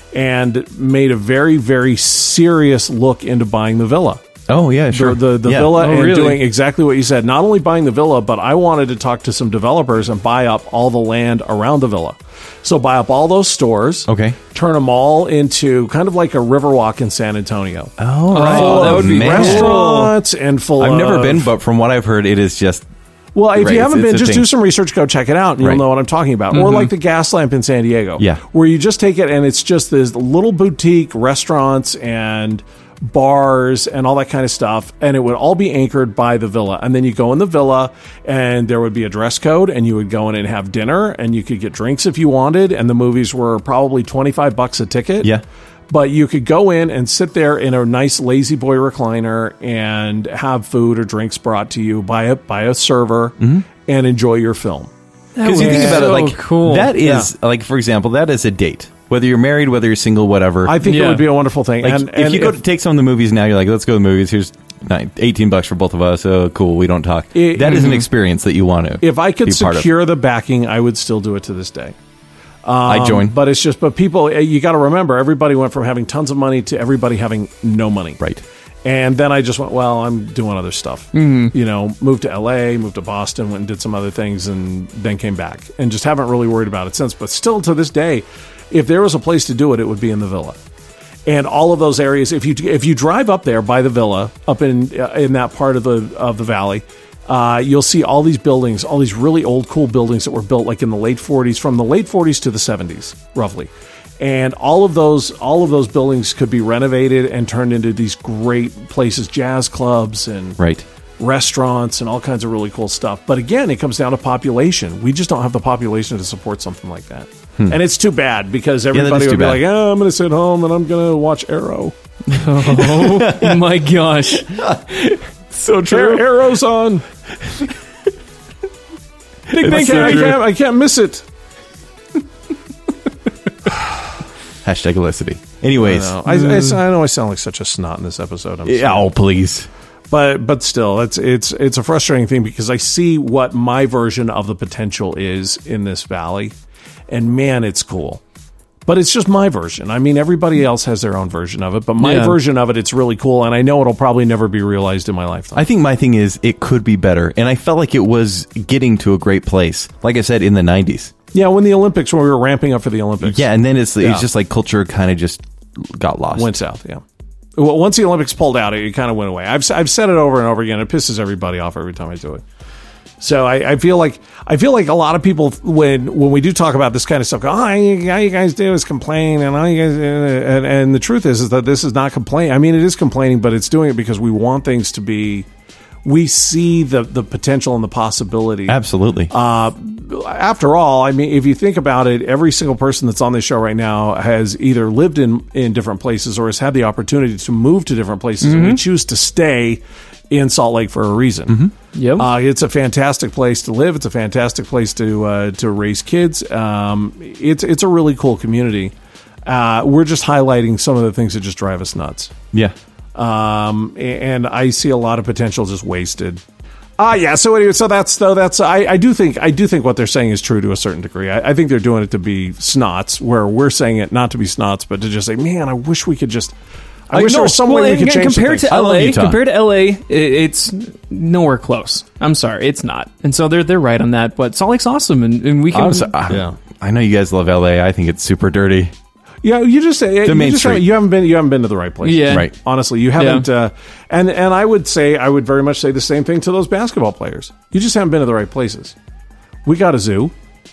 and made a very, very serious look into buying the villa. Oh, yeah, sure. The, the, the Yeah. villa Oh, and really? doing exactly what you said. Not only buying the villa, but I wanted to talk to some developers and buy up all the land around the villa. So buy up all those stores. Okay. Turn them all into kind of like a Riverwalk in San Antonio. Oh, right. Full that of would be man. restaurants and full I've of... never been, but from what I've heard, it is just Well, if Right, you haven't it's- been, it's a just thing. do some research. Go check it out, and you'll Right. know what I'm talking about. Or like the Gas Lamp in San Diego, Yeah. where you just take it and it's just this little boutique restaurants and bars and all that kind of stuff, and it would all be anchored by the villa. And then you go in the villa, and there would be a dress code, and you would go in and have dinner, and you could get drinks if you wanted. And the movies were probably twenty-five bucks a ticket. Yeah. But you could go in and sit there in a nice lazy boy recliner and have food or drinks brought to you by a by a server and enjoy your film. Because you was think about so it, like cool. that is like, for example, that is a date. Whether you're married, whether you're single, whatever. I think it Yeah. would be a wonderful thing. like, and, if and you go to take some of the movies now, you're like, let's go to the movies. Here's nine, eighteen bucks for both of us. Oh, cool. We don't talk. It- that is an experience that you want to. if I could be part of. secure the backing, I would still do it to this day. I join. But it's just, but people, you got to remember, everybody went from having tons of money to everybody having no money. Right. And then I just went, well, I'm doing other stuff. Mm-hmm. You know, moved to L A, moved to Boston, went and did some other things, and then came back. And just haven't really worried about it since. But still, to this day, if there was a place to do it, it would be in the villa. And all of those areas, if you if you drive up there by the villa, up in uh, in that part of the of the valley, uh, you'll see all these buildings, all these really old, cool buildings that were built like in the late forties, from the late forties to the seventies, roughly. And all of those all of those buildings could be renovated and turned into these great places, jazz clubs and Right. restaurants and all kinds of really cool stuff. But again, it comes down to population. We just don't have the population to support something like that. And it's too bad because that everybody is would too be bad. like, oh, I'm going to sit home and I'm going to watch Arrow. Oh my gosh. So Ar- true. Arrow's on. Big I Bang can't, I, Theory. can't, I can't miss it. Hashtag Felicity. Anyways. No, I, I, I know I sound like such a snot in this episode. I'm Yeah, sorry. oh, please. But but still, it's it's it's a frustrating thing because I see what my version of the potential is in this valley, and man, it's cool. But it's just my version. I mean, everybody else has their own version of it, but my Yeah. version of it, it's really cool, and I know it'll probably never be realized in my lifetime. I think my thing is it could be better. And I felt like it was getting to a great place. Like I said, in the nineties. Yeah, when the Olympics, when we were ramping up for the Olympics, Yeah, and then it's Yeah. it's just like culture kind of just got lost. went south. Yeah. Well, once the Olympics pulled out, it, it kind of went away. I've I've said it over and over again. It pisses everybody off every time I do it. So I, I feel like I feel like a lot of people when when we do talk about this kind of stuff, go, oh, all you, all you guys do is complain, and all you guys, and, and the truth is is that this is not complaining. I mean, it is complaining, but it's doing it because we want things to be. We see the the potential and the possibility. Absolutely. Uh, after all, I mean, if you think about it, every single person that's on this show right now has either lived in, in different places or has had the opportunity to move to different places, and we choose to stay in Salt Lake for a reason. Yep. Uh, it's a fantastic place to live. It's a fantastic place to uh, to raise kids. Um, it's it's a really cool community. Uh, we're just highlighting some of the things that just drive us nuts. yeah. Um, and I see a lot of potential just wasted. Ah, yeah. So anyway, so that's though that's I, I do think I do think what they're saying is true to a certain degree. I, I think they're doing it to be snots, where we're saying it not to be snots, but to just say, man, I wish we could just. I, wish know. there was some Well, way we could and change compared things. to I love L A, Utah. compared to L A, i- it's nowhere close. I'm sorry, it's not. And so they're they're right on that. But Salt Lake's awesome, and, and we can. I'm so, I, Yeah. I know you guys love L A. I think it's super dirty. Yeah, you just say you main just street. haven't, you haven't been you haven't been to the right place. Yeah. Right. Honestly, you haven't. Uh, and and I would say I would very much say the same thing to those basketball players. You just haven't been to the right places. We got a zoo.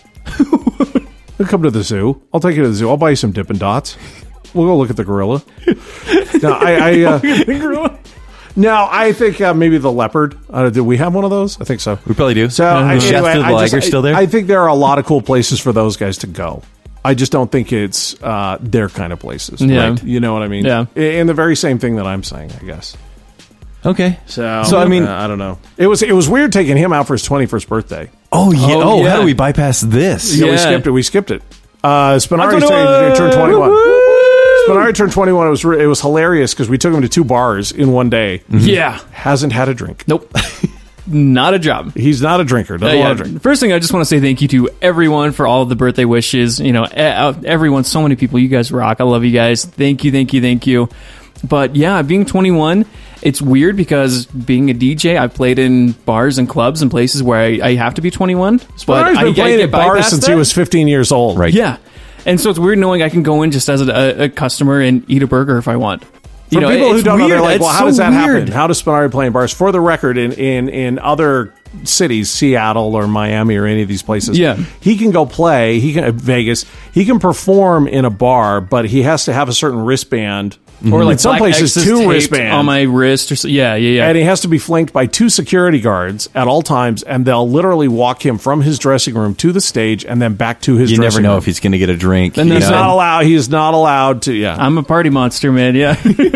We'll come to the zoo. I'll take you to the zoo. I'll buy you some Dippin' Dots. We'll go look at the gorilla. No, I. I uh, no, I think uh, maybe the leopard. Uh, do we have one of those? I think so. We probably do. So I, Chef anyway, the I just- Liger still there? I, I think there are a lot of cool places for those guys to go. I just don't think it's uh, their kind of places. Yeah. Right? You know what I mean? Yeah. And the very same thing that I'm saying, I guess. Okay. So, So, I mean- uh, I don't know. It was it was weird taking him out for his twenty-first birthday. Oh, yeah. Oh, Oh, yeah. how do we bypass this? Yeah, we Yeah. skipped it. We skipped it. Uh, Spinari twenty-one! turned, turned twenty-one. Spinari turned twenty-one. It was re- it was hilarious because we took him to two bars in one day. Yeah. Hasn't had a drink. Nope. Not a job. He's not a drinker. Doesn't Uh, yeah. want to drink. First thing, I just want to say thank you to everyone for all of the birthday wishes. You know, e- uh, everyone, so many people. You guys rock. I love you guys. Thank you, thank you, thank you. But yeah, being twenty-one, it's weird because being a D J, I've played in bars and clubs and places where I, I have to be twenty-one. But Spinari's I, been I playing get at bars bypassed since that. he was fifteen years old. Right. Yeah. And so it's weird knowing I can go in just as a, a, a customer and eat a burger if I want. For people who it's don't know, weird. they're like, It's well, how so does that weird. happen? How does Spinari play in bars? For the record, in, in, in other cities, Seattle or Miami or any of these places. Yeah. He can go play. He can Vegas. He can perform in a bar, but he has to have a certain wristband. Or like in some black places, X's two taped wristbands on my wrist. Or so, yeah, yeah, yeah. And he has to be flanked by two security guards at all times, and they'll literally walk him from his dressing room to the stage and then back to his You dressing never know room. if he's going to get a drink. And you there's He's know? not allowed. He is not allowed to. Yeah, I'm a party monster, man. Yeah.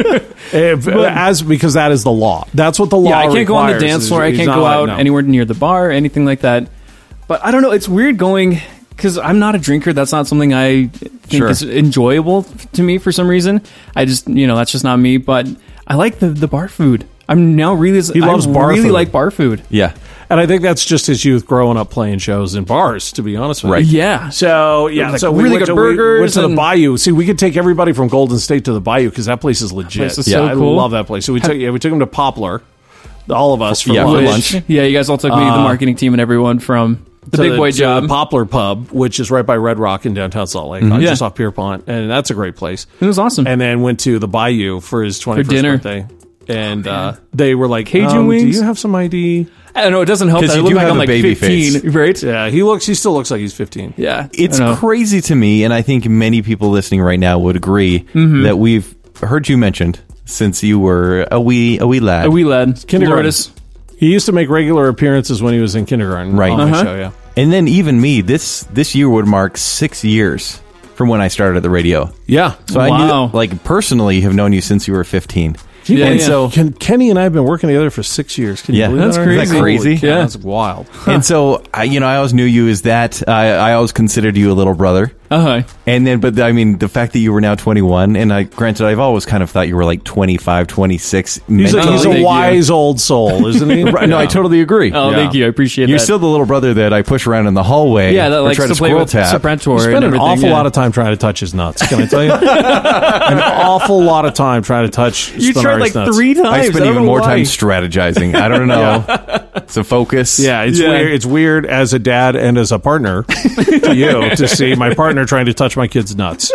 If- as because that is the law. That's what the law. Yeah, I can't go on the requires, dance is floor. I he's can't not go allowed- out no. anywhere near the bar, anything like that. But I don't know. It's weird going because I'm not a drinker. That's not something I think Sure. is enjoyable to me for some reason. I just, you know, that's just not me. But I like the, the bar food. I'm now really, He loves I bar really food. like bar food. Yeah. And I think that's just his youth growing up playing shows in bars, to be honest with Right. you. Yeah. So, yeah, Like so we really went good to, we burgers went to the and- Bayou. See, we could take everybody from Golden State to the Bayou because that place is legit. place is yeah, so I cool. love that place. So we took, yeah, we took him to Poplar, all of us for Yeah, for lunch. lunch. Yeah, you guys all took me, the marketing team, and everyone from the to big boy to job. the Poplar Pub, which is right by Red Rock in downtown Salt Lake, uh, Yeah. just off Pierpont, and that's a great place. It was awesome. And then went to the Bayou for his twenty-first dinner. birthday. And uh, they were like, Cajun um, wings? Do you have some I D? I don't know. It doesn't help 'Cause that I you look do like have I'm a like baby fifteen, face. right? Yeah, he looks. He still looks like he's fifteen. Yeah. It's I don't know. crazy to me, and I think many people listening right now would agree Mm-hmm. that we've heard you mentioned since you were a wee a wee lad. A wee lad. Kindergarten. Lourdes. He used to make regular appearances when he was in kindergarten. Right. On my Uh-huh. show, yeah. And then even me, this this year would mark six years from when I started at the radio. Yeah. So I Wow. knew, like, personally have known you since you were fifteen. Yeah, and yeah. so Ken, Kenny and I have been working together for six years. Can you Yeah. believe That's that? crazy. Isn't that crazy? Holy cow, Yeah. That's wild. and so I, you know, I always knew you as that. I, I always considered you a little brother. Uh-huh. And then, but I mean, the fact that you were now twenty-one, and I granted, I've always kind of thought you were like twenty-five, twenty-six. He's a, mentally. he's Thank a you. wise old soul, isn't he? Right, no, I totally agree. Oh, Yeah. thank you. I appreciate You're that. still the little brother that I push around in the hallway. yeah, that or likes try to play squirrel with tap. Serpentor You and spend an everything. awful yeah. lot of time trying to touch his nuts. Can I tell you? An awful lot of time trying to touch. You tried Spinari's like nuts. three times. I spend don't even know more why. time strategizing. I don't know. So focus. Yeah, it's Yeah. weird. It's weird as a dad and as a partner to you to see my partner trying to touch my kid's nuts.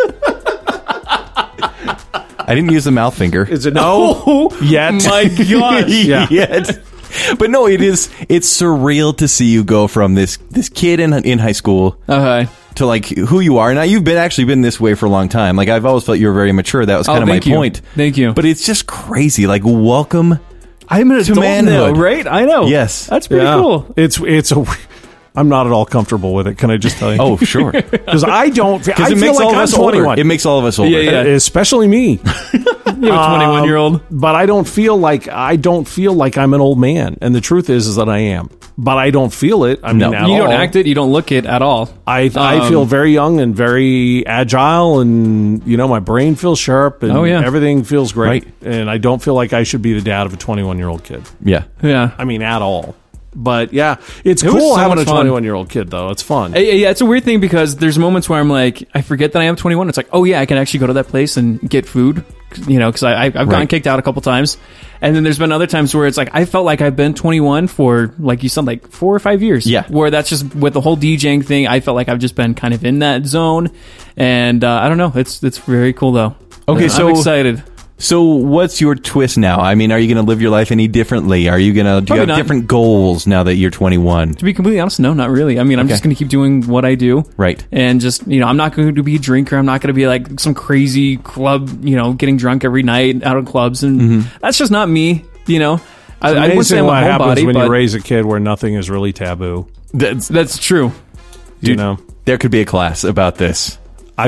I didn't use the mouth finger. Is it no yet? My gosh. Yeah. Yet. But no, it is. It's surreal to see you go from this this kid in in high school Uh-huh. to like who you are now. You've been actually been this way for a long time. Like I've always felt you were very mature. That was Oh, kind of my thank you. point. Thank you. But it's just crazy. Like welcome. I'm an To adult manhood. now, right? I know. Yes. That's pretty Yeah. cool. It's it's a. I'm not at all comfortable with it. Can I just tell you? Oh sure. because I don't. Because I it feel makes like all of I'm us older. twenty-one. It makes all of us older. Yeah, yeah. Especially me. You have a twenty-one-year-old. Um, but I don't feel like I don't feel like I'm an old man. And the truth is, is that I am. But I don't feel it. I mean, No. at You don't all. act it. You don't look it at all. I I Um, feel very young and very agile, and you know my brain feels sharp, and Oh, yeah. everything feels great. Right. And I don't feel like I should be the dad of a twenty-one year old kid. Yeah. Yeah. I mean, at all. But yeah, it's It was cool so having much a fun. twenty-one year old kid, though. It's fun. Uh, Yeah, yeah, it's a weird thing because there's moments where I'm like, I forget that I am twenty-one. It's like, oh yeah, I can actually go to that place and get food, you know, because I I've gotten Right. kicked out a couple times, and then there's been other times where it's like I felt like I've been twenty-one for like you said, like four or five years. Yeah. where that's just with the whole DJing thing. I felt like I've just been kind of in that zone, and uh, I don't know. It's it's very cool though. Okay, I'm so- excited. So what's your twist now? I mean, are you going to live your life any differently? Are you going to do you Probably have not. different goals now that you're twenty-one? To be completely honest, no, not really. I mean, I'm Okay. just going to keep doing what I do. Right. And just, you know, I'm not going to be a drinker. I'm not going to be like some crazy club, you know, getting drunk every night out of clubs. And Mm-hmm. that's just not me, you know. I, I wouldn't say Amazing I'm what a happens homebody, when but you raise a kid where nothing is really taboo. That's, that's true. You Dude, know, there could be a class about this. I.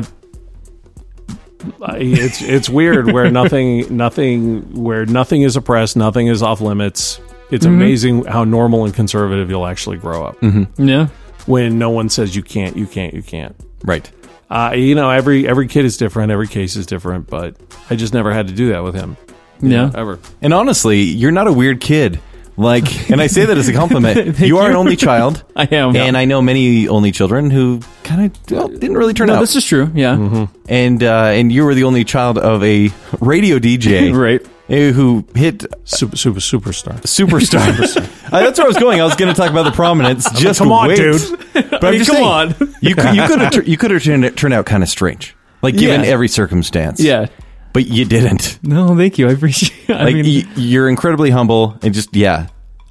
I- It's it's weird where nothing nothing where nothing is oppressed, nothing is off limits. It's Mm-hmm. amazing how normal and conservative you'll actually grow up Yeah. when no one says you can't, you can't, you can't. Right. Uh, you know, every every kid is different, every case is different, but I just never had to do that with him. you Yeah. know, ever. And honestly, you're not a weird kid. Like, and I say that as a compliment. you are an only child. I am. And I know many only children who kind of well, didn't really turn No, out. this is true. Yeah. Mm-hmm. and uh, and you were the only child of a radio D J, Right. eh, Who hit Super super superstar. superstar. uh, that's where I was going. I was going to talk about the prominence. Just come on, wait. dude. But I I'm mean, just come saying, on. You could you could have tur- you could have turned, turned out kind of strange, like given Yeah. every circumstance. Yeah. but you didn't. No, thank you. I appreciate it. I Like mean, y- you're incredibly humble and just yeah.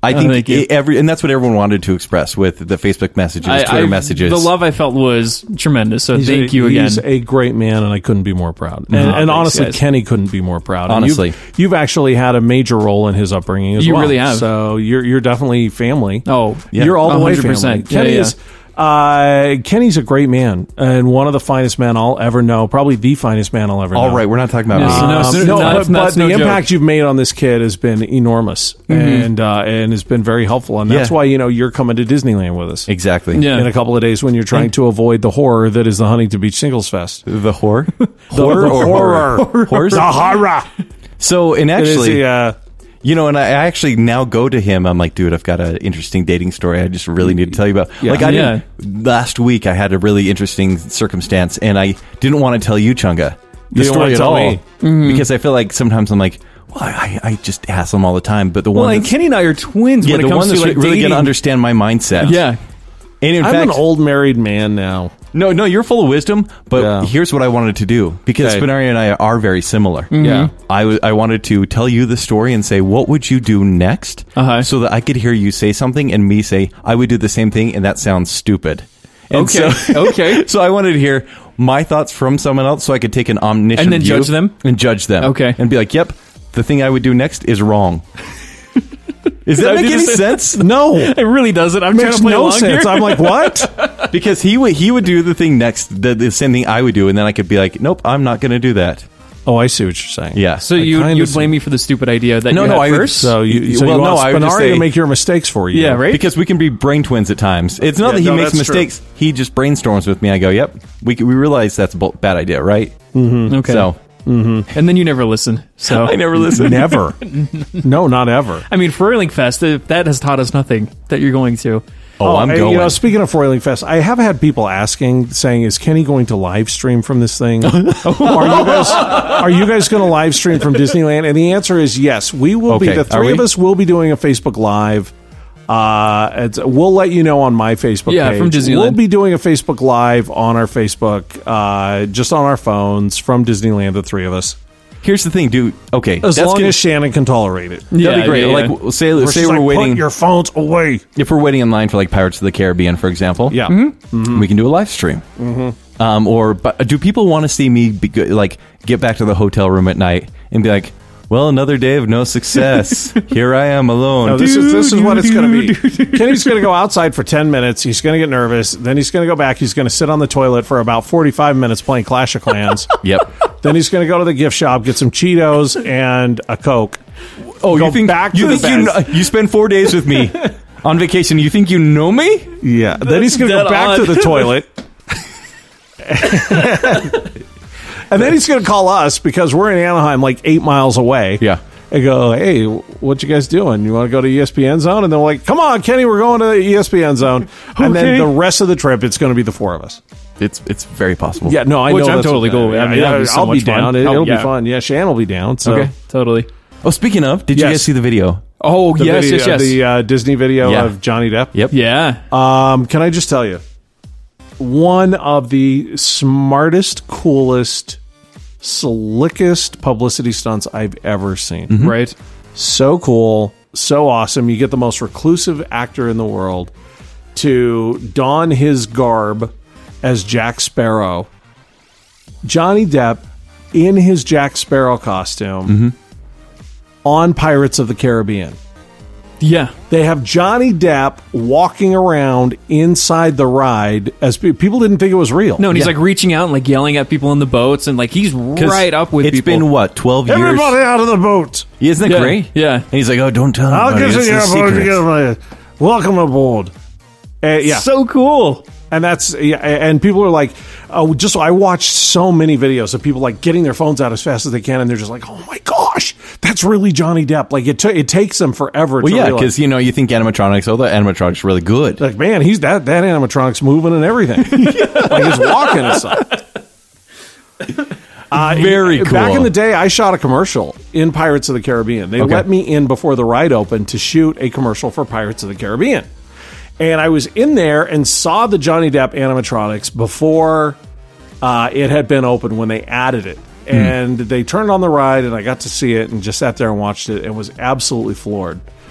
I Oh, think thank you. it- every, and that's what everyone wanted to express with the Facebook messages, I- Twitter I- messages. The love I felt was tremendous. So He's thank a, you again. He's a great man, and I couldn't be more proud. And, and thanks, honestly, guys. Kenny couldn't be more proud. And Honestly. you've, you've actually had a major role in his upbringing as You well. really have. So you're you're definitely family. Oh, yeah. You're all the one way hundred family. percent. Kenny Yeah, yeah. is. Uh, Kenny's a great man and one of the finest men I'll ever know. Probably the finest man I'll ever know. All right, we're not talking about Yeah, me. so no, Um, so no, that's- but, but that's the no joke. impact you've made on this kid has been enormous, and uh, and has been very helpful. And that's Yeah. why you know you're coming to Disneyland with us Exactly. Yeah. in a couple of days when you're trying to avoid the horror that is the Huntington Beach Singles Fest. The whore? The, Horror the or horror, Horrors? the horror. So, and It is actually, the, uh, you know, and I I actually now go to him. I'm like, dude, I've got an interesting dating story. I just really need to tell you about. Yeah. Like, I Yeah. didn't, last week I had a really interesting circumstance, and I didn't want to tell you, Chunga, the You didn't story wanna at tell all, me. because I feel like sometimes I'm like, well, I, I just hassle him all the time. But the Well, one, and that's, Kenny and I are twins yeah, when the it comes one that's to like really dating. going to understand my mindset. Yeah. And in I'm fact, an old married man now. no, no, you're full of wisdom. But Yeah. here's what I wanted to do, because Okay. Spinaria and I are very similar. Yeah. I, w- I wanted to tell you the story and say, what would you do next? Uh-huh. So that I could hear you say something and me say, I would do the same thing, and that sounds stupid. And Okay, So, okay. So I wanted to hear my thoughts from someone else so I could take an omniscient And then view judge them? And judge them. Okay. And be like, yep, the thing I would do next is wrong. Does that I make did any the sense? No, It really doesn't. I'm trying makes to play no along sense. here. I'm like, what? Because he would he would do the thing next, the, the same thing I would do, and then I could be like, nope, I'm not going to do that. Oh, I see what you're saying. Yeah. So I you kinda you see- blame me for the stupid idea that No, you no, had I would- first? So you, so Well, you no, want I would just Spinaria say- to make your mistakes for you. Yeah, right? Because we can be brain twins at times. It's not Yeah, that he no, makes that's true. mistakes. He just brainstorms with me. I go, yep, we we realize that's a bu- bad idea, right? Okay. So and then you never listen. So I never listen. Never. No, not ever. I mean, Furling Fest, uh, that has taught us nothing that you're going to. Oh, I'm and, going. You know, speaking of Foiling Fest, I have had people asking, saying, "Is Kenny going to live stream from this thing? are you guys are you guys going to live stream from Disneyland?" And the answer is yes. We will be. Okay, The are three we? of us will be doing a Facebook Live. Uh, it's, we'll let you know on my Facebook Yeah, page. from Disneyland. We'll be doing a Facebook Live on our Facebook, uh, just on our phones from Disneyland. The three of us, Here's the thing, dude. Okay, as that's long gonna- as Shannon can tolerate it. Yeah, that'd be great. yeah, yeah. Like, say, Where say she's we're like, waiting. Put your phones away. If we're waiting in line for like Pirates of the Caribbean, for example, Yeah. we can do a live stream. Mm-hmm. Um, or, but do people want to see me be, go- like get back to the hotel room at night and be like, "Well, another day of no success. Here I am alone." No, this is this is what it's going to be. Kenny's going to go outside for ten minutes. He's going to get nervous. Then he's going to go back. He's going to sit on the toilet for about forty-five minutes playing Clash of Clans. Yep. Then he's going to go to the gift shop, get some Cheetos and a Coke. Oh, Go you think back you to the think you, bed. kn- you spend four days with me on vacation? You think you know me? Yeah. Then he's going to dead go back on. to the toilet. And then he's going to call us because we're in Anaheim, like eight miles away. Yeah. And go, "Hey, what you guys doing? You want to go to E S P N Zone?" And they're like, "Come on, Kenny, we're going to the E S P N Zone." And then Okay. the rest of the trip, it's going to be the four of us. It's it's very possible. Yeah, no, I Which know. I'm that's totally what- cool with. I mean, yeah, that'd be so I'll be much fun. down. It, Oh, will yeah. be fun. Yeah, Shan will be down. So. Okay, totally. Oh, speaking of, did you Yes. guys see the video? Oh, The yes, video, yes, yes. The uh, Disney video Yeah. of Johnny Depp. Yep. yeah. Um, can I just tell you, one of the smartest, coolest, slickest publicity stunts I've ever seen. Right. So cool, so awesome. You get the most reclusive actor in the world to don his garb as Jack Sparrow. Johnny Depp in his Jack Sparrow costume on Pirates of the Caribbean. Yeah. They have Johnny Depp walking around inside the ride as pe- people didn't think it was real. No, and he's Yeah. like reaching out and like yelling at people in the boats and like he's 'Cause right up with It's people. been what twelve years. Everybody out of the boat. Isn't it Yeah, great? yeah. And he's like, "Oh, don't tell I'll anybody. get It's you a aboard. secret." Get my- Welcome aboard. Uh, yeah, So cool. and that's yeah, and people are like, oh, just I watched so many videos of people like getting their phones out as fast as they can, and they're just like, oh my gosh, that's really Johnny Depp. Like it, t- it takes them forever. Well, to yeah, realize. because you know you think animatronics. Oh, the animatronics really good. Like, man, he's that that animatronic's moving and everything. Like he's walking and stuff. Uh, Very cool. Back in the day, I shot a commercial in Pirates of the Caribbean. They Okay. let me in before the ride opened to shoot a commercial for Pirates of the Caribbean. And I was in there and saw the Johnny Depp animatronics before uh, it had been opened when they added it. And they turned on the ride, and I got to see it and just sat there and watched it and was absolutely floored.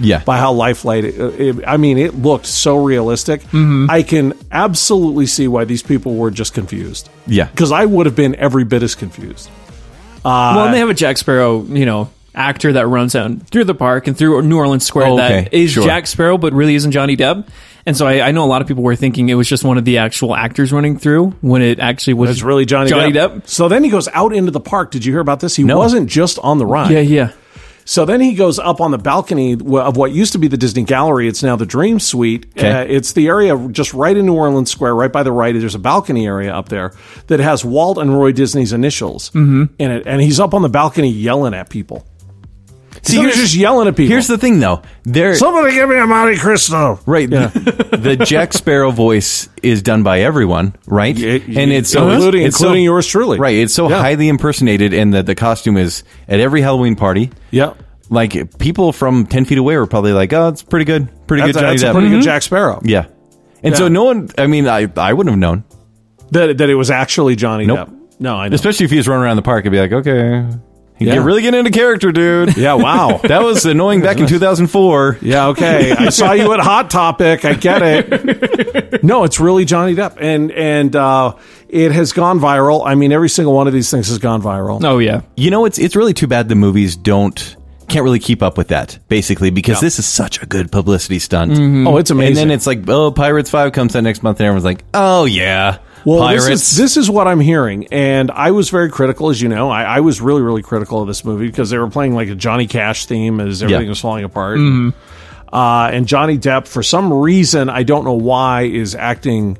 Yeah. by how lifelike. It, it, I mean, it looked so realistic. Mm-hmm. I can absolutely see why these people were just confused. Yeah. Because I would have been every bit as confused. well, and they have a Jack Sparrow, you know, actor that runs out through the park and through New Orleans Square Oh, okay. that is Sure. Jack Sparrow, but really isn't Johnny Depp. And so I, I know a lot of people were thinking it was just one of the actual actors running through when it actually was It's really Johnny, Johnny Depp. Depp. So then he goes out into the park. Did you hear about this? He No. wasn't just on the ride. Yeah, yeah. So then he goes up on the balcony of what used to be the Disney Gallery. It's now the Dream Suite. Okay. Uh, it's the area just right in New Orleans Square, right by the right. There's a balcony area up there that has Walt and Roy Disney's initials Mm-hmm. in it. And he's up on the balcony yelling at people. See, He's here's, just yelling at people. here's the thing, though. There, Somebody give me a Monte Cristo. right, the, the Jack Sparrow voice is done by everyone, right? Yeah, and it's so including- it's including so, yours truly. right? It's so Yeah. highly impersonated, and the the costume is at every Halloween party. Yeah. Like people from ten feet away were probably like, "Oh, it's pretty good, pretty That's, good, Johnny that's a Depp." pretty Mhm. good Jack Sparrow. Yeah, and so Yeah. no one. I mean, I I wouldn't have known, That, that it was actually Johnny Nope. Depp. No, I know. especially if he was running around the park. I'd be like, "Okay, you Yeah. get really getting into character, dude." Yeah, wow. That was annoying back in two thousand four. Yeah, okay. I saw you at Hot Topic. I get it. No, it's really Johnny Depp, and and uh, it has gone viral. I mean, every single one of these things has gone viral. Oh, yeah. You know, it's it's really too bad the movies don't can't really keep up with that, basically, because this is such a good publicity stunt. Oh, it's amazing. And then it's like, oh, Pirates five comes out next month, and everyone's like, oh yeah, well, Pirates. This is, this is what I'm hearing, and I was very critical, as you know. I, I was really, really critical of this movie because they were playing like a Johnny Cash theme as everything Yeah. was falling apart. Uh, and Johnny Depp, for some reason, I don't know why, is acting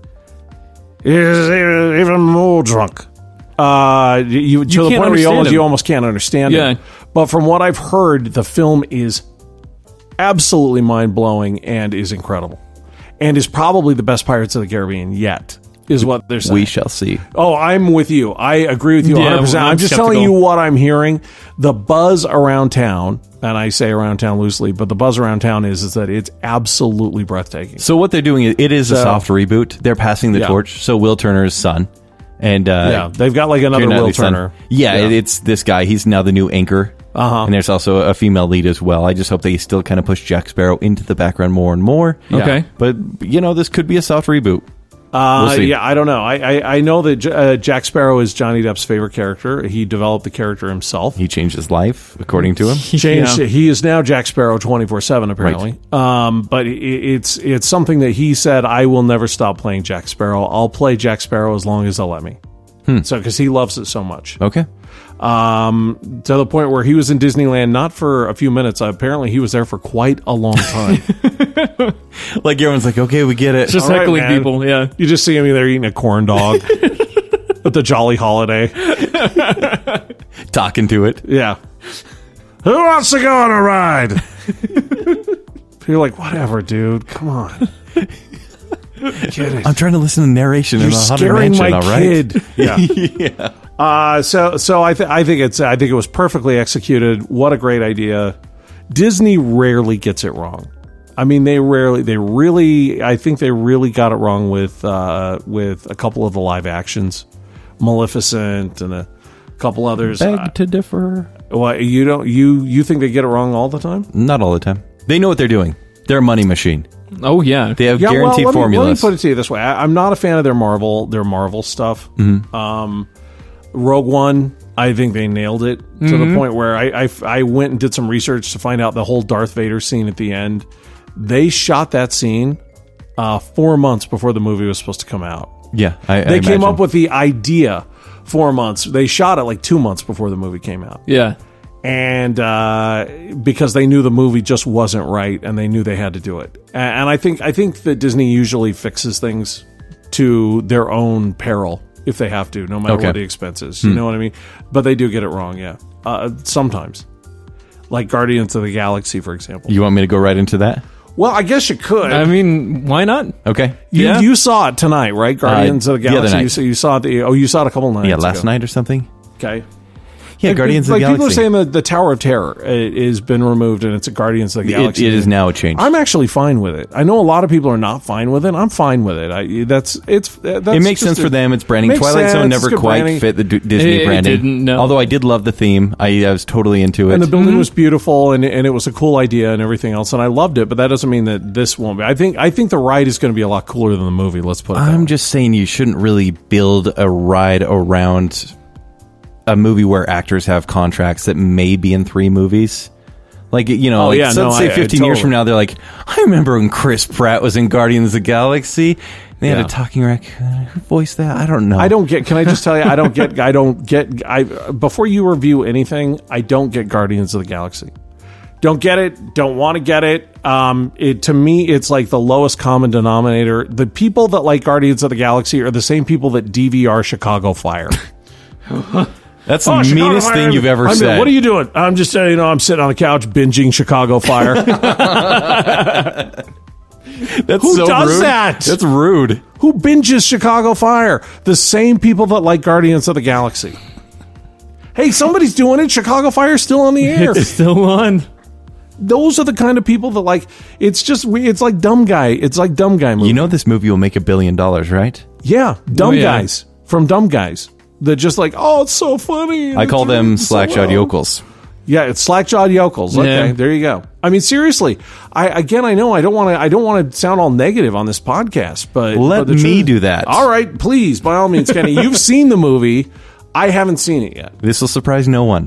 is even more drunk. Uh, you, to the can't point where you understand almost, him. you almost can't understand Yeah. it. But from what I've heard, the film is absolutely mind blowing and is incredible, and is probably the best Pirates of the Caribbean yet. Is what they're saying. we shall see. Oh, I'm with you. I agree with you Yeah, one hundred percent. I'm I'm just skeptical. telling you what I'm hearing. The buzz around town, and I say around town loosely, but the buzz around town is is that it's absolutely breathtaking. So what they're doing is it is a So- soft reboot. They're passing the Yeah. torch. So Will Turner's son, and uh, Yeah, they've got like another Keira Will Knightley's son. Turner. Yeah, Yeah. it- it's this guy. He's now the new anchor. Uh-huh. And there's also a female lead as well. I just hope they still kind of push Jack Sparrow into the background more and more. Yeah. Okay. But, you know, this could be a soft reboot. Uh, We'll see. Yeah, I don't know. I I, I know that J- uh, Jack Sparrow is Johnny Depp's favorite character. He developed the character himself. He changed his life, according to him. Changed. Yeah. He is now Jack Sparrow twenty-four seven, apparently. Um, but it, it's it's something that he said, I will never stop playing Jack Sparrow. I'll play Jack Sparrow as long as they'll let me. So, because he loves it so much. Okay. Um, to the point where he was in Disneyland not for a few minutes. Apparently, he was there for quite a long time. Like, everyone's like, okay, we get it. Just All right, heckling man. people, yeah. You just see him there eating a corn dog at the Jolly Holiday. Talking to it. Yeah. Who wants to go on a ride? You're like, whatever, dude. Come on. Get it. I'm trying to listen to narration You're in a haunted scaring mansion, my all right? kid. Yeah. yeah. Uh, so, so I, th- I think it's, I think it was perfectly executed. What a great idea. Disney rarely gets it wrong. I mean, they rarely, they really, I think they really got it wrong with, uh, with a couple of the live actions, Maleficent and a couple others. Beg Uh, to differ. what, you don't, you, you think they get it wrong all the time? Not all the time. They know what they're doing. They're a money machine. Oh, yeah. They have Yeah, guaranteed well, let me, formulas. let me put it to you this way: I, I'm not a fan of their Marvel, their Marvel stuff. Mm-hmm. Um, Rogue One, I think they nailed it to Mm-hmm. the point where I, I I went and did some research to find out the whole Darth Vader scene at the end. They shot that scene uh, four months before the movie was supposed to come out. yeah, I, They I came imagine. up with the idea four months. They shot it like two months before the movie came out. Yeah. And uh, because they knew the movie just wasn't right, and they knew they had to do it. A- And I think I think that Disney usually fixes things to their own peril if they have to, no matter Okay. what the expense is. You know what I mean? But they do get it wrong, yeah. Uh, sometimes, like Guardians of the Galaxy, for example. You want me to go right into that? Well, I guess you could. I mean, why not? Okay. you, yeah. you saw it tonight, right? Guardians Uh, of the the other Galaxy. night. You, saw, you saw it. The, oh, you saw it a couple nights. Yeah, last ago. night or something. Okay. Yeah, Like, Guardians of like the people are Galaxy. saying that the Tower of Terror uh, has been removed and it's a Guardians of the It- Galaxy. it is now a change. I'm actually fine with it. I know a lot of people are not fine with it. I'm fine with it. I, that's it's. That's It makes just sense a- for them. It's branding. makes Twilight sense. Zone It's never good quite branding. fit the D- Disney It- it branding. didn't, no. Although I did love the theme. I, I was totally into it. And the building was beautiful, and and it was a cool idea and everything else, and I loved it. But that doesn't mean that this won't be. I think I think the ride is going to be a lot cooler than the movie. Let's put it. that I'm way. just saying you shouldn't really build a ride around a movie where actors have contracts that may be in three movies. Like, you know, Oh, like, yeah, so no, let's say I- I fifteen years totally- from now, they're like, I remember when Chris Pratt was in Guardians of the Galaxy. They had Yeah. a talking raccoon. Who voiced that? I don't know. I don't get. Can I just tell you? I don't get. I don't get. I before you review anything, I don't get Guardians of the Galaxy. Don't get it. Don't want to get it. Um, it to me, it's like the lowest common denominator. The people that like Guardians of the Galaxy are the same people that D V R Chicago Fire. That's the Oh, Chicago meanest Fire. thing you've ever I'm- said. What are you doing? I'm just saying. You know, I'm sitting on the couch binging Chicago Fire. That's Who so does rude. that? That's rude. Who binges Chicago Fire? The same people that like Guardians of the Galaxy. Hey, somebody's doing it. Chicago Fire's still on the air. It's still on. Those are the kind of people that like. It's just. It's like dumb guy. It's like dumb guy movie. You know this movie will make a billion dollars, right? Yeah, dumb Oh, yeah. guys from dumb guys. That just like, oh, it's so funny. and I it's call them written so slack-jawed well. yokels. Yeah, it's slack-jawed yokels. Okay, Yeah. there you go. I mean, seriously. I again, I know I don't want to. I don't want to sound all negative on this podcast, but Let but the me truth- do that. All right, please, by all means, Kenny. You've seen the movie. I haven't seen it yet. This will surprise no one.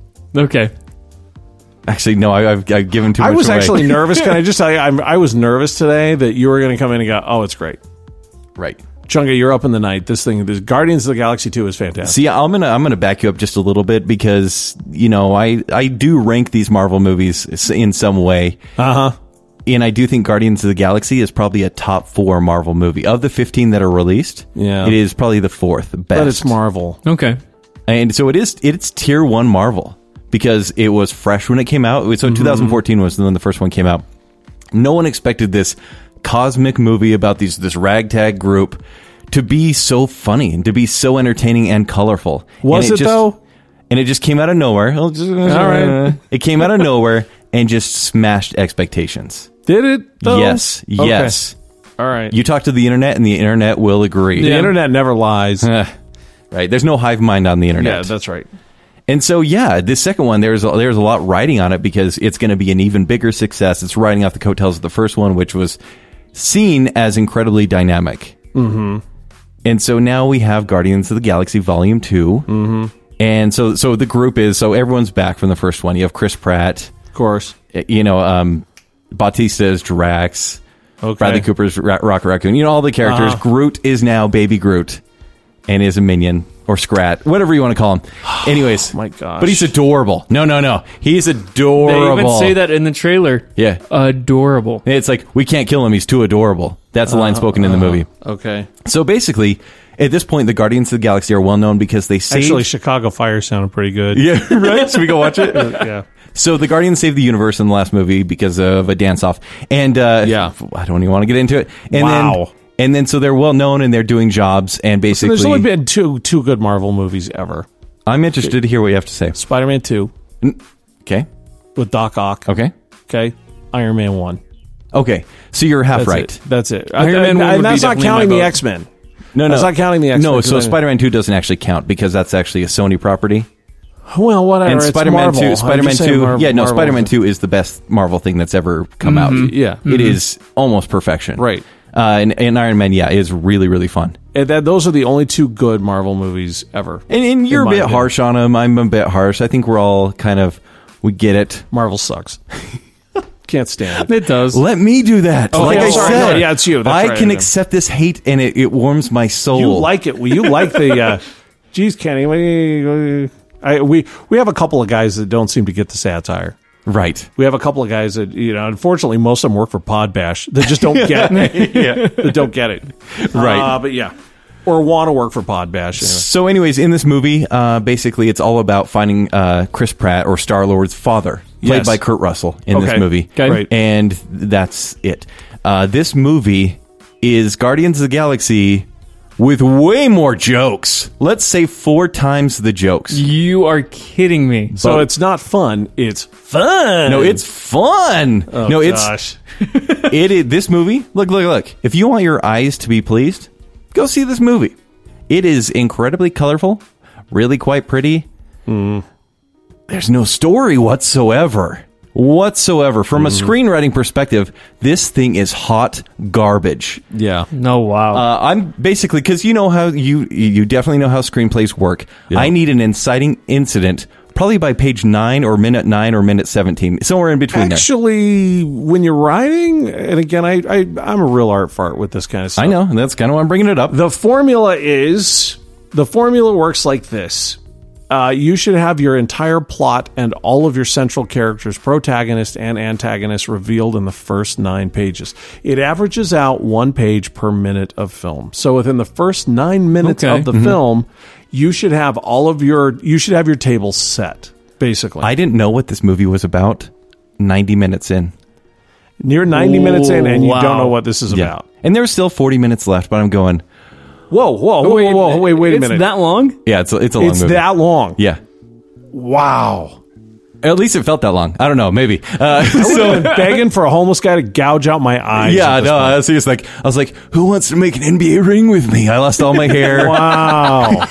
Okay. Actually, no, I, I've, I've given too I much was away. actually nervous. Can I just tell you? I'm, I was nervous today that you were going to come in and go, "Oh, it's great." Right. Chunga, you're up in the night. This thing, this Guardians of the Galaxy two is fantastic. See, I'm gonna I'm gonna back you up just a little bit because you know I I do rank these Marvel movies in some way, Uh huh. and I do think Guardians of the Galaxy is probably a top four Marvel movie of the fifteen that are released. Yeah. it is probably the fourth best. But it's Marvel. Okay. and so it is. It's tier one Marvel because it was fresh when it came out. So Mm-hmm. twenty fourteen was when the first one came out. No one expected this cosmic movie about these this ragtag group to be so funny and to be so entertaining and colorful. Was And it, just, though? And it just came out of nowhere. All right. It came out of nowhere and just smashed expectations. Did it? Though? Yes, Okay. yes. All right. You talk to the internet, and the internet will agree. the Yeah. internet never lies. Eh, right? There's no hive mind on the internet. Yeah, that's right. And so, yeah, this second one, there's a, there's a lot riding on it because it's going to be an even bigger success. It's riding off the coattails of the first one, which was seen as incredibly dynamic. Mm-hmm. And so now we have Guardians of the Galaxy Volume two. Mm-hmm. And so, so the group is, so everyone's back from the first one. You have Chris Pratt, Of course. you know, um, Bautista is Drax, Okay. Bradley Cooper's Ra- Rocket Raccoon. You know, all the characters. Uh-huh. Groot is now Baby Groot and is a minion or Scrat, whatever you want to call him. Anyways. My gosh. But he's adorable. No, no, no. He's They adorable. even say that in the trailer. Yeah. Adorable. It's like, we can't kill him. He's too adorable. That's the line spoken in the movie. Okay. So basically, at this point, the Guardians of the Galaxy are well known because they saved... Actually, Chicago Fire sounded pretty good. yeah, right? Should we go watch it? Yeah. So the Guardians saved the universe in the last movie because of a dance-off. And uh, Yeah. I don't even want to get into it. And Wow. Then, and then so they're well known and they're doing jobs and So basically... there's only been two two good Marvel movies ever. I'm interested to hear what you have to say. Spider-Man two Okay. with Doc Ock. Okay. Okay. Iron Man one. Okay. So you're half That's right. it. That's it. Iron Uh, Man and, one would and be that's not definitely counting my the vote. X-Men. No, no. That's not counting the X-Men. No, 'cause so I- Spider-Man two doesn't actually count because that's actually a Sony property. Well, whatever. And it's Spider-Man Marvel. two, I'm Spider-Man just saying two, Mar- yeah, no, Marvel. Spider-Man two is the best Marvel thing that's ever come out. Yeah. It is almost perfection. Right. Uh, and, and Iron Man, yeah, is really, really fun. And that, those are the only two good Marvel movies ever. And, and you're In a my bit opinion. harsh on him. I'm a bit harsh. I think we're all kind of, we get it. Marvel sucks. Can't stand it. It does. Let me do that. Oh, like yeah, I sorry. said, No, yeah, it's you. That's I right, can yeah. accept this hate and it, it warms my soul. You like it. Well, you like the. Uh, geez, Kenny. We, I, we we have a couple of guys that don't seem to get the satire. Right. We have a couple of guys that, you know, unfortunately, most of them work for Podbash. That just don't get it. Yeah. That don't get it. Right. Uh, but yeah. Or want to work for Podbash. Anyway. So, anyways, in this movie, uh, basically, it's all about finding uh, Chris Pratt or Star Lord's father, played Yes. by Kurt Russell in Okay. this movie. Okay. Right. And that's it. Uh, this movie is Guardians of the Galaxy with way more jokes. Let's say four times the jokes. You are kidding me. So But- it's not fun. It's fun. No, it's fun. Oh, no, it's gosh. it is this movie. Look, look, look. If you want your eyes to be pleased, go see this movie. It is incredibly colorful, really quite pretty. Mm. There's no story whatsoever. Whatsoever. From Mm. a screenwriting perspective, this thing is hot garbage. Yeah. No, wow. Uh, I'm basically, because you know how you you definitely know how screenplays work. Yeah. I need an inciting incident, probably by page nine or minute nine or minute seventeen, somewhere in between there. Actually, when you're writing, and again, I, I I'm a real art fart with this kind of stuff. I know, and that's kind of why I'm bringing it up. The formula is the formula works like this. Uh, you should have your entire plot and all of your central characters, protagonist and antagonist, revealed in the first nine pages. It averages out one page per minute of film. So within the first nine minutes Okay. of the film, you should have all of your you should have your table set. Basically, I didn't know what this movie was about ninety minutes in. near ninety minutes in, and you wow. don't know what this is about. And there's still forty minutes left, but I'm going, Whoa, whoa, whoa, whoa, whoa, wait, wait a it's minute. that long? yeah, it's a, it's a long it's movie. that long. Yeah. Wow. At least it felt that long. I don't know, maybe. Uh, So I've been begging for a homeless guy to gouge out my eyes. yeah, at this no, point. I was just like, I was like, who wants to make an N B A ring with me? I lost all my hair. Wow.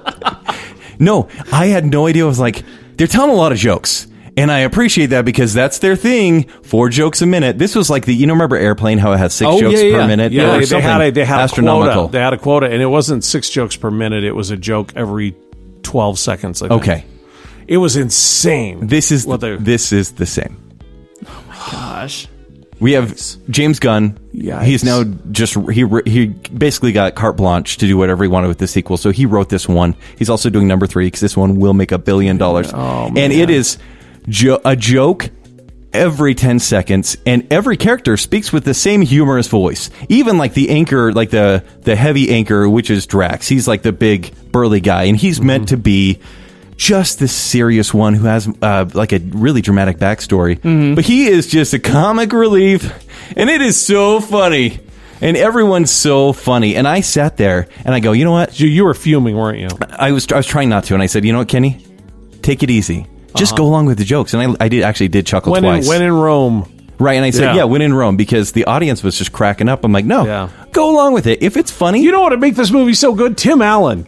No, I had no idea. I was like, they're telling a lot of jokes. And I appreciate that because that's their thing. Four jokes a minute. This was like the, you know, remember Airplane, how it has six Oh, jokes yeah, per yeah. minute? Yeah, Or they, they something had a they had a astronomical. quota. They had a quota, and it wasn't six jokes per minute. It was a joke every twelve seconds. I think. Okay. It was insane. This is what the, they- this is the same. Gosh. We have James Gunn. Yikes. He's now just he he basically got carte blanche to do whatever he wanted with the sequel. So he wrote this one. He's also doing number three because this one will make a billion dollars. Oh, and man. it is jo- a joke every ten seconds, and every character speaks with the same humorous voice. Even like the anchor, like the the heavy anchor, which is Drax. He's like the big burly guy, and he's meant to be just this serious one who has uh, like a really dramatic backstory. But he is just a comic relief, and it is so funny. And everyone's so funny. And I sat there and I go, you know what? You, you were fuming, weren't you? I was I was trying not to, and I said, you know what, Kenny? Take it easy. Just go along with the jokes. And I, I did actually did chuckle When in, twice. when in Rome. Right, and I said, Yeah. yeah. when in Rome, because the audience was just cracking up. I'm like, no, Yeah. go along with it. If it's funny, You know what would make this movie so good? Tim Allen.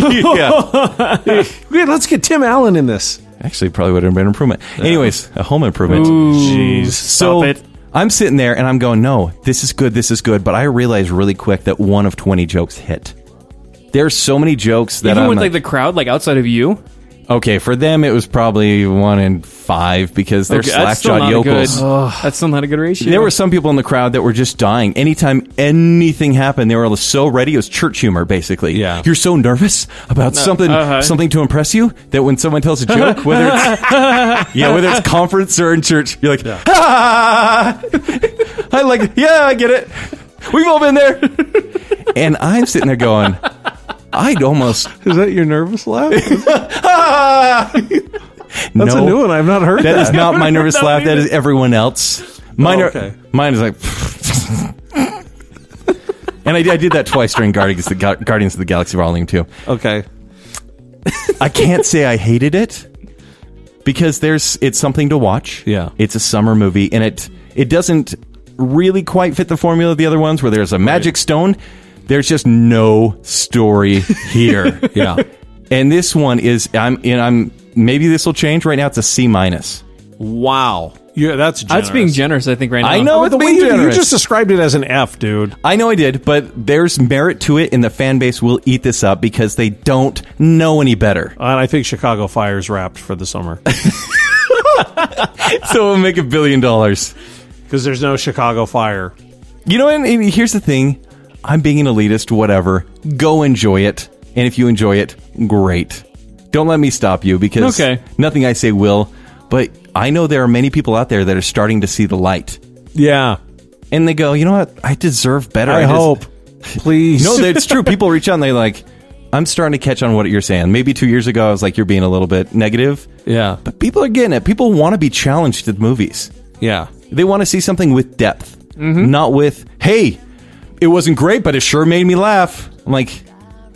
yeah. Yeah, let's get Tim Allen in this. Actually, probably would have been an improvement. Anyways, a home improvement. Jeez. So Stop it. I'm sitting there and I'm going, no, this is good, this is good. But I realized really quick that one of twenty jokes hit. There's so many jokes that Even I'm with like, like the crowd, like outside of you. okay, for them it was probably one in five because they're Okay, that's still slack-jawed not a good. yokels. That's still not a good ratio. There were some people in the crowd that were just dying. Anytime anything happened, they were so ready. It was church humor, basically. Yeah. You're so nervous about something uh-huh. something to impress you that when someone tells a joke, whether it's yeah, whether it's conference or in church, you're like, ah! I like it. Yeah, I get it. We've all been there. And I'm sitting there going, I'd almost Is that your nervous laugh? ah! That's no, a new one. I've not heard that. That is not my nervous laugh. That is everyone else. Mine, Oh, are, okay. mine is like. And I, I did that twice during Guardians of, the, Ga- Guardians of the Galaxy Volume two. Okay. I can't say I hated it because there's it's something to watch. Yeah. It's a summer movie, and it it doesn't really quite fit the formula of the other ones where there's a magic stone. There's just no story here. Yeah. And this one is I'm and I'm maybe this will change. Right now it's a C minus. Wow. Yeah, that's generous. That's being generous, I think, right now. I know. Oh, it's the way being you, you generous. just described it as an F, dude. I know I did, but there's merit to it, and the fan base will eat this up because they don't know any better. And I think Chicago Fire's wrapped for the summer So we'll make a billion dollars. because there's no Chicago Fire. You know, and, and here's the thing. I'm being an elitist, whatever. Go enjoy it. And if you enjoy it, great. Don't let me stop you because Okay. nothing I say will. But I know there are many people out there that are starting to see the light. Yeah. And they go, you know what? I deserve better. I just- hope. Please. No, it's true. People reach out and they're like, I'm starting to catch on what you're saying. Maybe two years ago, I was like, you're being a little bit negative. Yeah. But people are getting it. People want to be challenged at movies. Yeah. They want to see something with depth, not with, hey, it wasn't great, but it sure made me laugh. I'm like,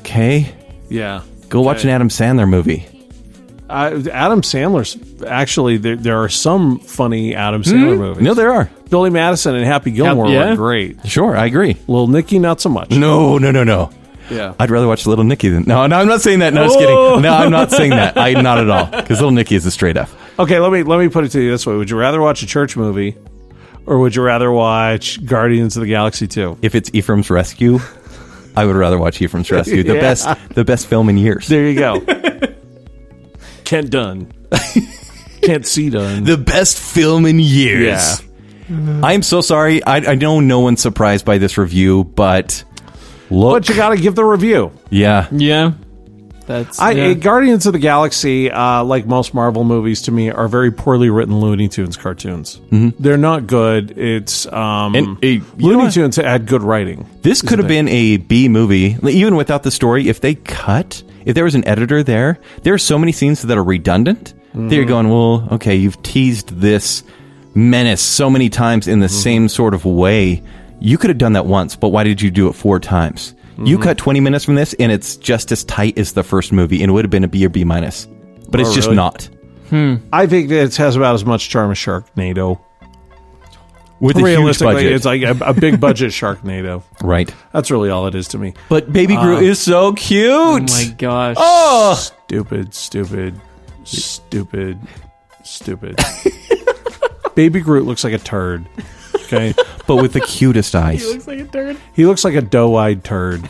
Okay. Yeah. Go watch an Adam Sandler movie. Uh, Adam Sandler's actually there. There are some funny Adam Sandler movies. No, there are. Billy Madison and Happy Gilmore Yeah. were great. Sure, I agree. Little Nicky, not so much. No, no, no, no. Yeah. I'd rather watch Little Nicky than... No, no, I'm not saying that. No, just kidding. No, I'm not saying that. I Not at all. Because Little Nicky is a straight F. Okay, let me let me put it to you this way: would you rather watch a church movie, or would you rather watch Guardians of the Galaxy two? If it's Ephraim's Rescue, I would rather watch Ephraim's Rescue. The Yeah. best the best film in years. There you go. Kent Dunn. Can't see Dunn. The best film in years. Yeah. I'm so sorry. I, I know no one's surprised by this review, but look. But you got to give the review. Yeah. Yeah. That's I, yeah. uh, Guardians of the Galaxy, uh, like most Marvel movies to me, are very poorly written Looney Tunes cartoons. Mm-hmm. They're not good. It's um, And, uh, you know Looney what? Tunes had good writing. This could have been a B movie, even without the story. If they cut, if there was an editor there, there are so many scenes that are redundant. Mm-hmm. That you're going, well, okay, you've teased this menace so many times in the Mm-hmm. same sort of way. You could have done that once, but why did you do it four times? You Mm-hmm. cut twenty minutes from this, and it's just as tight as the first movie, and it would have been a B or B minus. But it's Oh, just really? not. I think that it has about as much charm as Sharknado. With a huge Realistically, budget. it's like a, a big budget Sharknado. Right. That's really all it is to me. But Baby Groot is so cute. Oh my gosh. Oh! Stupid, stupid, stupid, stupid. Baby Groot looks like a turd. Okay, But with the cutest eyes. Looks like a turd. he looks like a doe-eyed turd.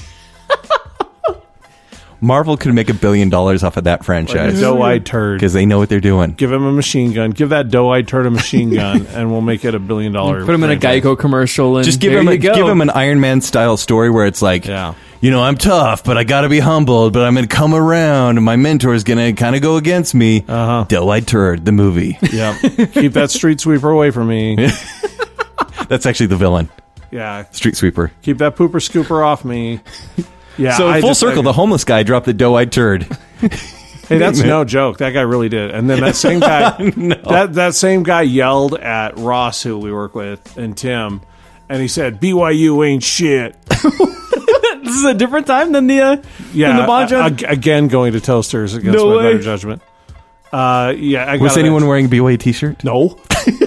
Marvel could make a billion dollars off of that Like a franchise. doe-eyed turd. Because they know what they're doing. Give him a machine gun. Give that doe-eyed turd a machine gun, and we'll make it a billion dollar. Put him in a franchise. Geico commercial and Just give there him, a, you go. give him an Iron Man style story where it's like, Yeah. you know, I'm tough, but I got to be humbled, but I'm going to come around, and my mentor is going to kind of go against me. Uh-huh. Doe-eyed turd, the movie. Yeah. Keep that street sweeper away from me. That's actually the villain, Yeah. street sweeper. Keep that pooper scooper off me. Yeah. So I full just- circle, I- the homeless guy dropped the doe-eyed turd. Hey, that's no joke. That guy really did. And then that same guy, that that same guy yelled at Ross, who we work with, and Tim, and he said, "B Y U ain't shit." This is a different time than the uh, Yeah, than the Bon Jovi. ag- again going to Toasters against No my way. better judgment. Uh, yeah, I Was gotta anyone mention- wearing a B Y U t-shirt? No.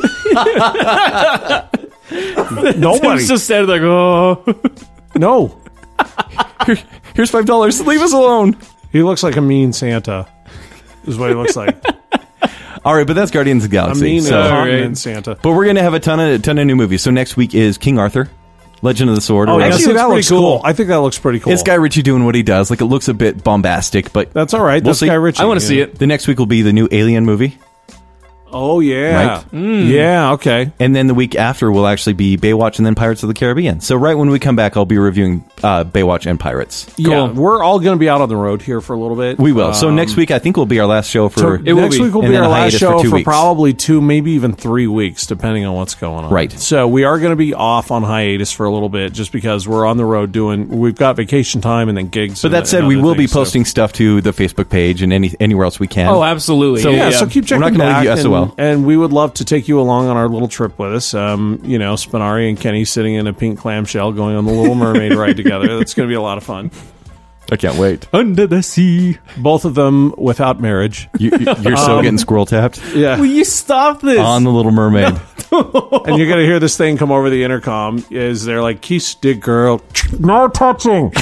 Nobody. Tim's just said like, oh, No. Here, here's five dollars. Leave us alone. He looks like a mean Santa. Is what he looks like. All right, but that's Guardians of the A Galaxy. mean so- and All right. continent Santa. But we're going to have a ton of ton of new movies. So next week is King Arthur, Legend of the Sword. or Oh, yeah, whatever. see, looks that pretty looks cool. cool. I think that looks pretty cool. It's Guy Ritchie doing what he does. Like, it looks a bit bombastic, but That's all right. We'll That's see. Guy Ritchie. I want to yeah. see it. the next week will be the new Alien movie. Oh, yeah. Right? Yeah, okay. And then the week after will actually be Baywatch and then Pirates of the Caribbean. So right when we come back, I'll be reviewing uh, Baywatch and Pirates. Yeah, Cool. we're all going to be out on the road here for a little bit. We will. so Um, next week, I think will be our last show for... So It will next be. week will And be then our a last hiatus for show two for weeks. probably two, maybe even three weeks, depending on what's going on. Right. So we are going to be off on hiatus for a little bit, just because we're on the road doing. We've got vacation time and then gigs. But and- that said, and we other will be things, so- posting stuff to the Facebook page and any anywhere else we can. oh, absolutely. So- Yeah, yeah. so keep checking We're not gonna back, leave you S O L. and, and we would love to take you along on our little trip with us. Um, you know, Spinari and Kenny sitting in a pink clamshell going on the Little Mermaid ride together. That's going to be a lot of fun. I can't wait. Under the sea. Both of them without marriage. You, you're so getting squirrel tapped Yeah. Will you stop this? on the Little Mermaid. And you're going to hear this thing come over the intercom. Is they're like, kiss the girl. No touching.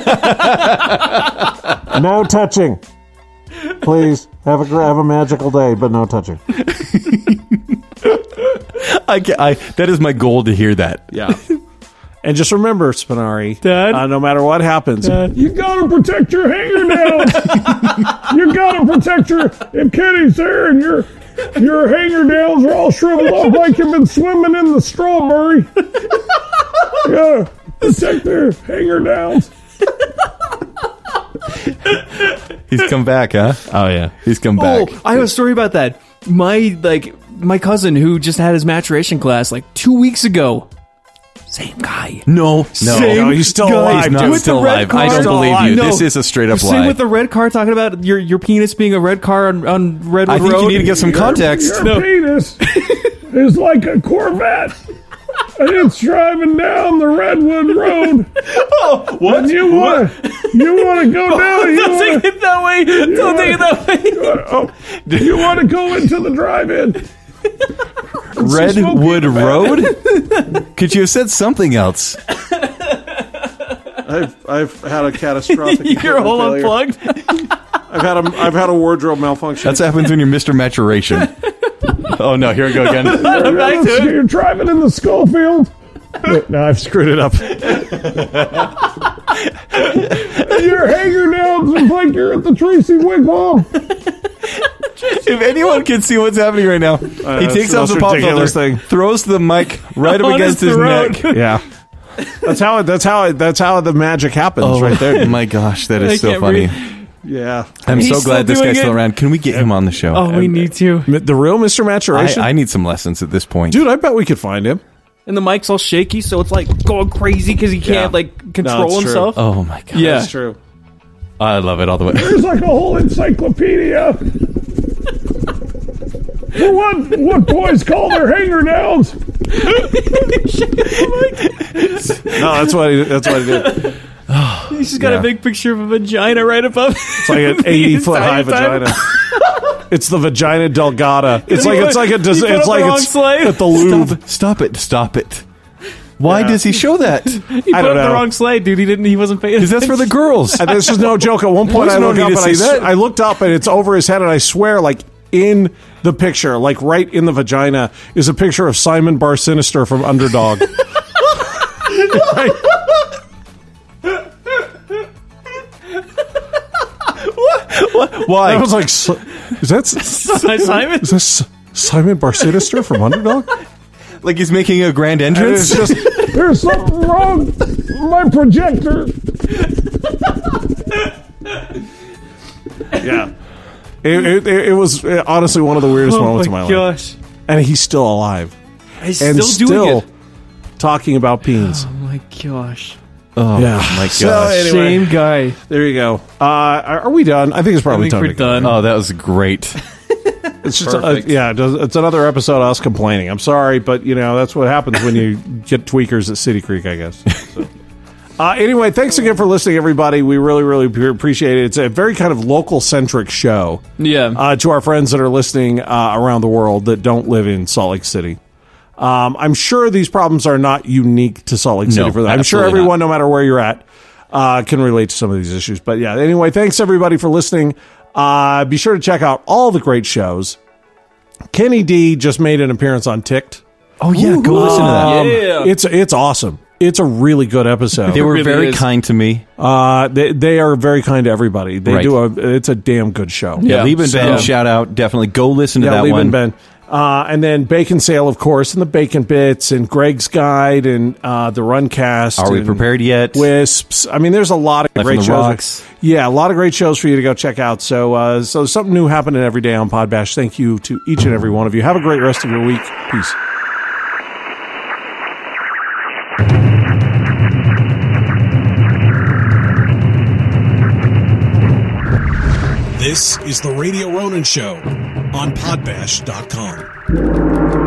No touching. Please have a have a magical day, but no touching. I, ca- I that is my goal to hear that. Yeah. And just remember, Spinari, Dad? uh, no matter what happens, You gotta protect your hanger down. You gotta protect your. If Kenny's there and your your hanger downs are all shriveled up like you've been swimming in the strawberry, you gotta protect their hanger downs. He's come back, huh? Oh yeah, he's come back. Oh, I have a story about that. My like my cousin who just had his maturation class like two weeks ago. Same guy. No, no, Same no, he's still guy. alive, he's not dude. With still the red alive. car. I don't Still believe alive. you. No. This is a straight up Same lie. with the red car, talking about your your penis being a red car on, on Redwood I think Road. you need to give some context. Your No. penis is like a Corvette. And it's driving down the Redwood Road. What? And you want to You want to go down? You Don't wanna, take it that way. Don't take it that way. oh, you want to go into the drive-in? Redwood Road? Could you have said something else? I've I've had a catastrophic. You're all failure. unplugged. I've had a I've had a wardrobe malfunction. That's what happens when you're Mister Maturation. Oh no, here we go again. I'm back to it. You're driving in the Schofield. Wait, no, I've screwed it up. Your hanger down like you're at the Tracy Wigwam. If anyone can see what's happening right now, he that's takes the off the most pop ridiculous filter, thing. throws the mic right up On against his his throat. neck. Yeah, that's how it. That's how it. That's how the magic happens Oh right there. my gosh, that is I so can't funny. breathe. Yeah, I'm He's so still glad this doing guy's still it. around. Can we get him on the show? Oh, we need to. the real Mister I, Maturation. I need some lessons at this point. Dude, I bet we could find him. And the mic's all shaky, so it's like going crazy because he can't Yeah. like control No, it's true. himself. Oh my god. Yeah. That's true. I love it all the way. There's like a whole encyclopedia for what what boys call their hanger downs. No, that's what he. That's what he did. He's just got Yeah. a big picture of a vagina right above. It's like an eighty foot high vagina. It's the vagina delgata. It's like it's like a. It's put up like the wrong it's slide? at the Louvre. Stop, stop it. Stop it. Why Yeah. does he show that? He put I don't up the know. wrong slide, dude. He didn't. He wasn't paying. Because that's for the girls. And this is no joke. At one point, Boys I don't looked need up to and I, see s- that. I looked up and it's over his head, and I swear, like in the picture, like right in the vagina, is a picture of Simon Bar Sinister from Underdog. Why? I was like, "S- is that S- Simon. is that S- Simon Bar Sinister from Underdog? Like he's making a grand And entrance? it's just There's something wrong. My projector. yeah. It, it, it, it was uh, honestly one of the weirdest Oh moments of my my life, gosh. and he's still alive He's and still, still, doing it. talking about peens. Oh my gosh. Oh Yeah. my So gosh. anyway, Same guy. there you go. Uh, are, are we done? I think it's probably I think time we're to go. done. Oh, that was great. It's just, uh, Perfect. yeah, it does- it's another episode of us complaining. I'm sorry, but you know that's what happens when you get tweakers at City Creek, I guess. So. Uh, anyway, thanks again for listening, everybody. We really, really pre- appreciate it. It's a very kind of local centric show. Yeah. Uh, to our friends that are listening uh, around the world that don't live in Salt Lake City. Um, I'm sure these problems are not unique to Salt Lake City No, for them. I'm sure absolutely everyone, no matter where you're at, uh, can relate to some of these issues. But yeah, anyway, thanks everybody for listening. Uh, be sure to check out all the great shows. Kenny D just made an appearance on Ticked. Oh yeah, go listen to that. Um, Yeah. It's it's awesome. It's a really good episode. They were really very is. kind to me. uh, they, they are very kind to everybody. They Right. do a. It's a damn good show. Yeah, Yeah. Lieb and So- Ben, shout out. Definitely go listen to Yeah, that Lieb one. and Ben. Uh, and then Bacon Sale, of course, and the Bacon Bits, and Greg's Guide, and uh, the Runcast. Are we and prepared yet? Wisps. I mean, there's a lot of Life on great the shows. Rocks. Yeah, a lot of great shows for you to go check out. So, uh, so something new happening every day on Podbash. Thank you to each and every one of you. Have a great rest of your week. Peace. This is the Radio Ronin Show on podbash dot com.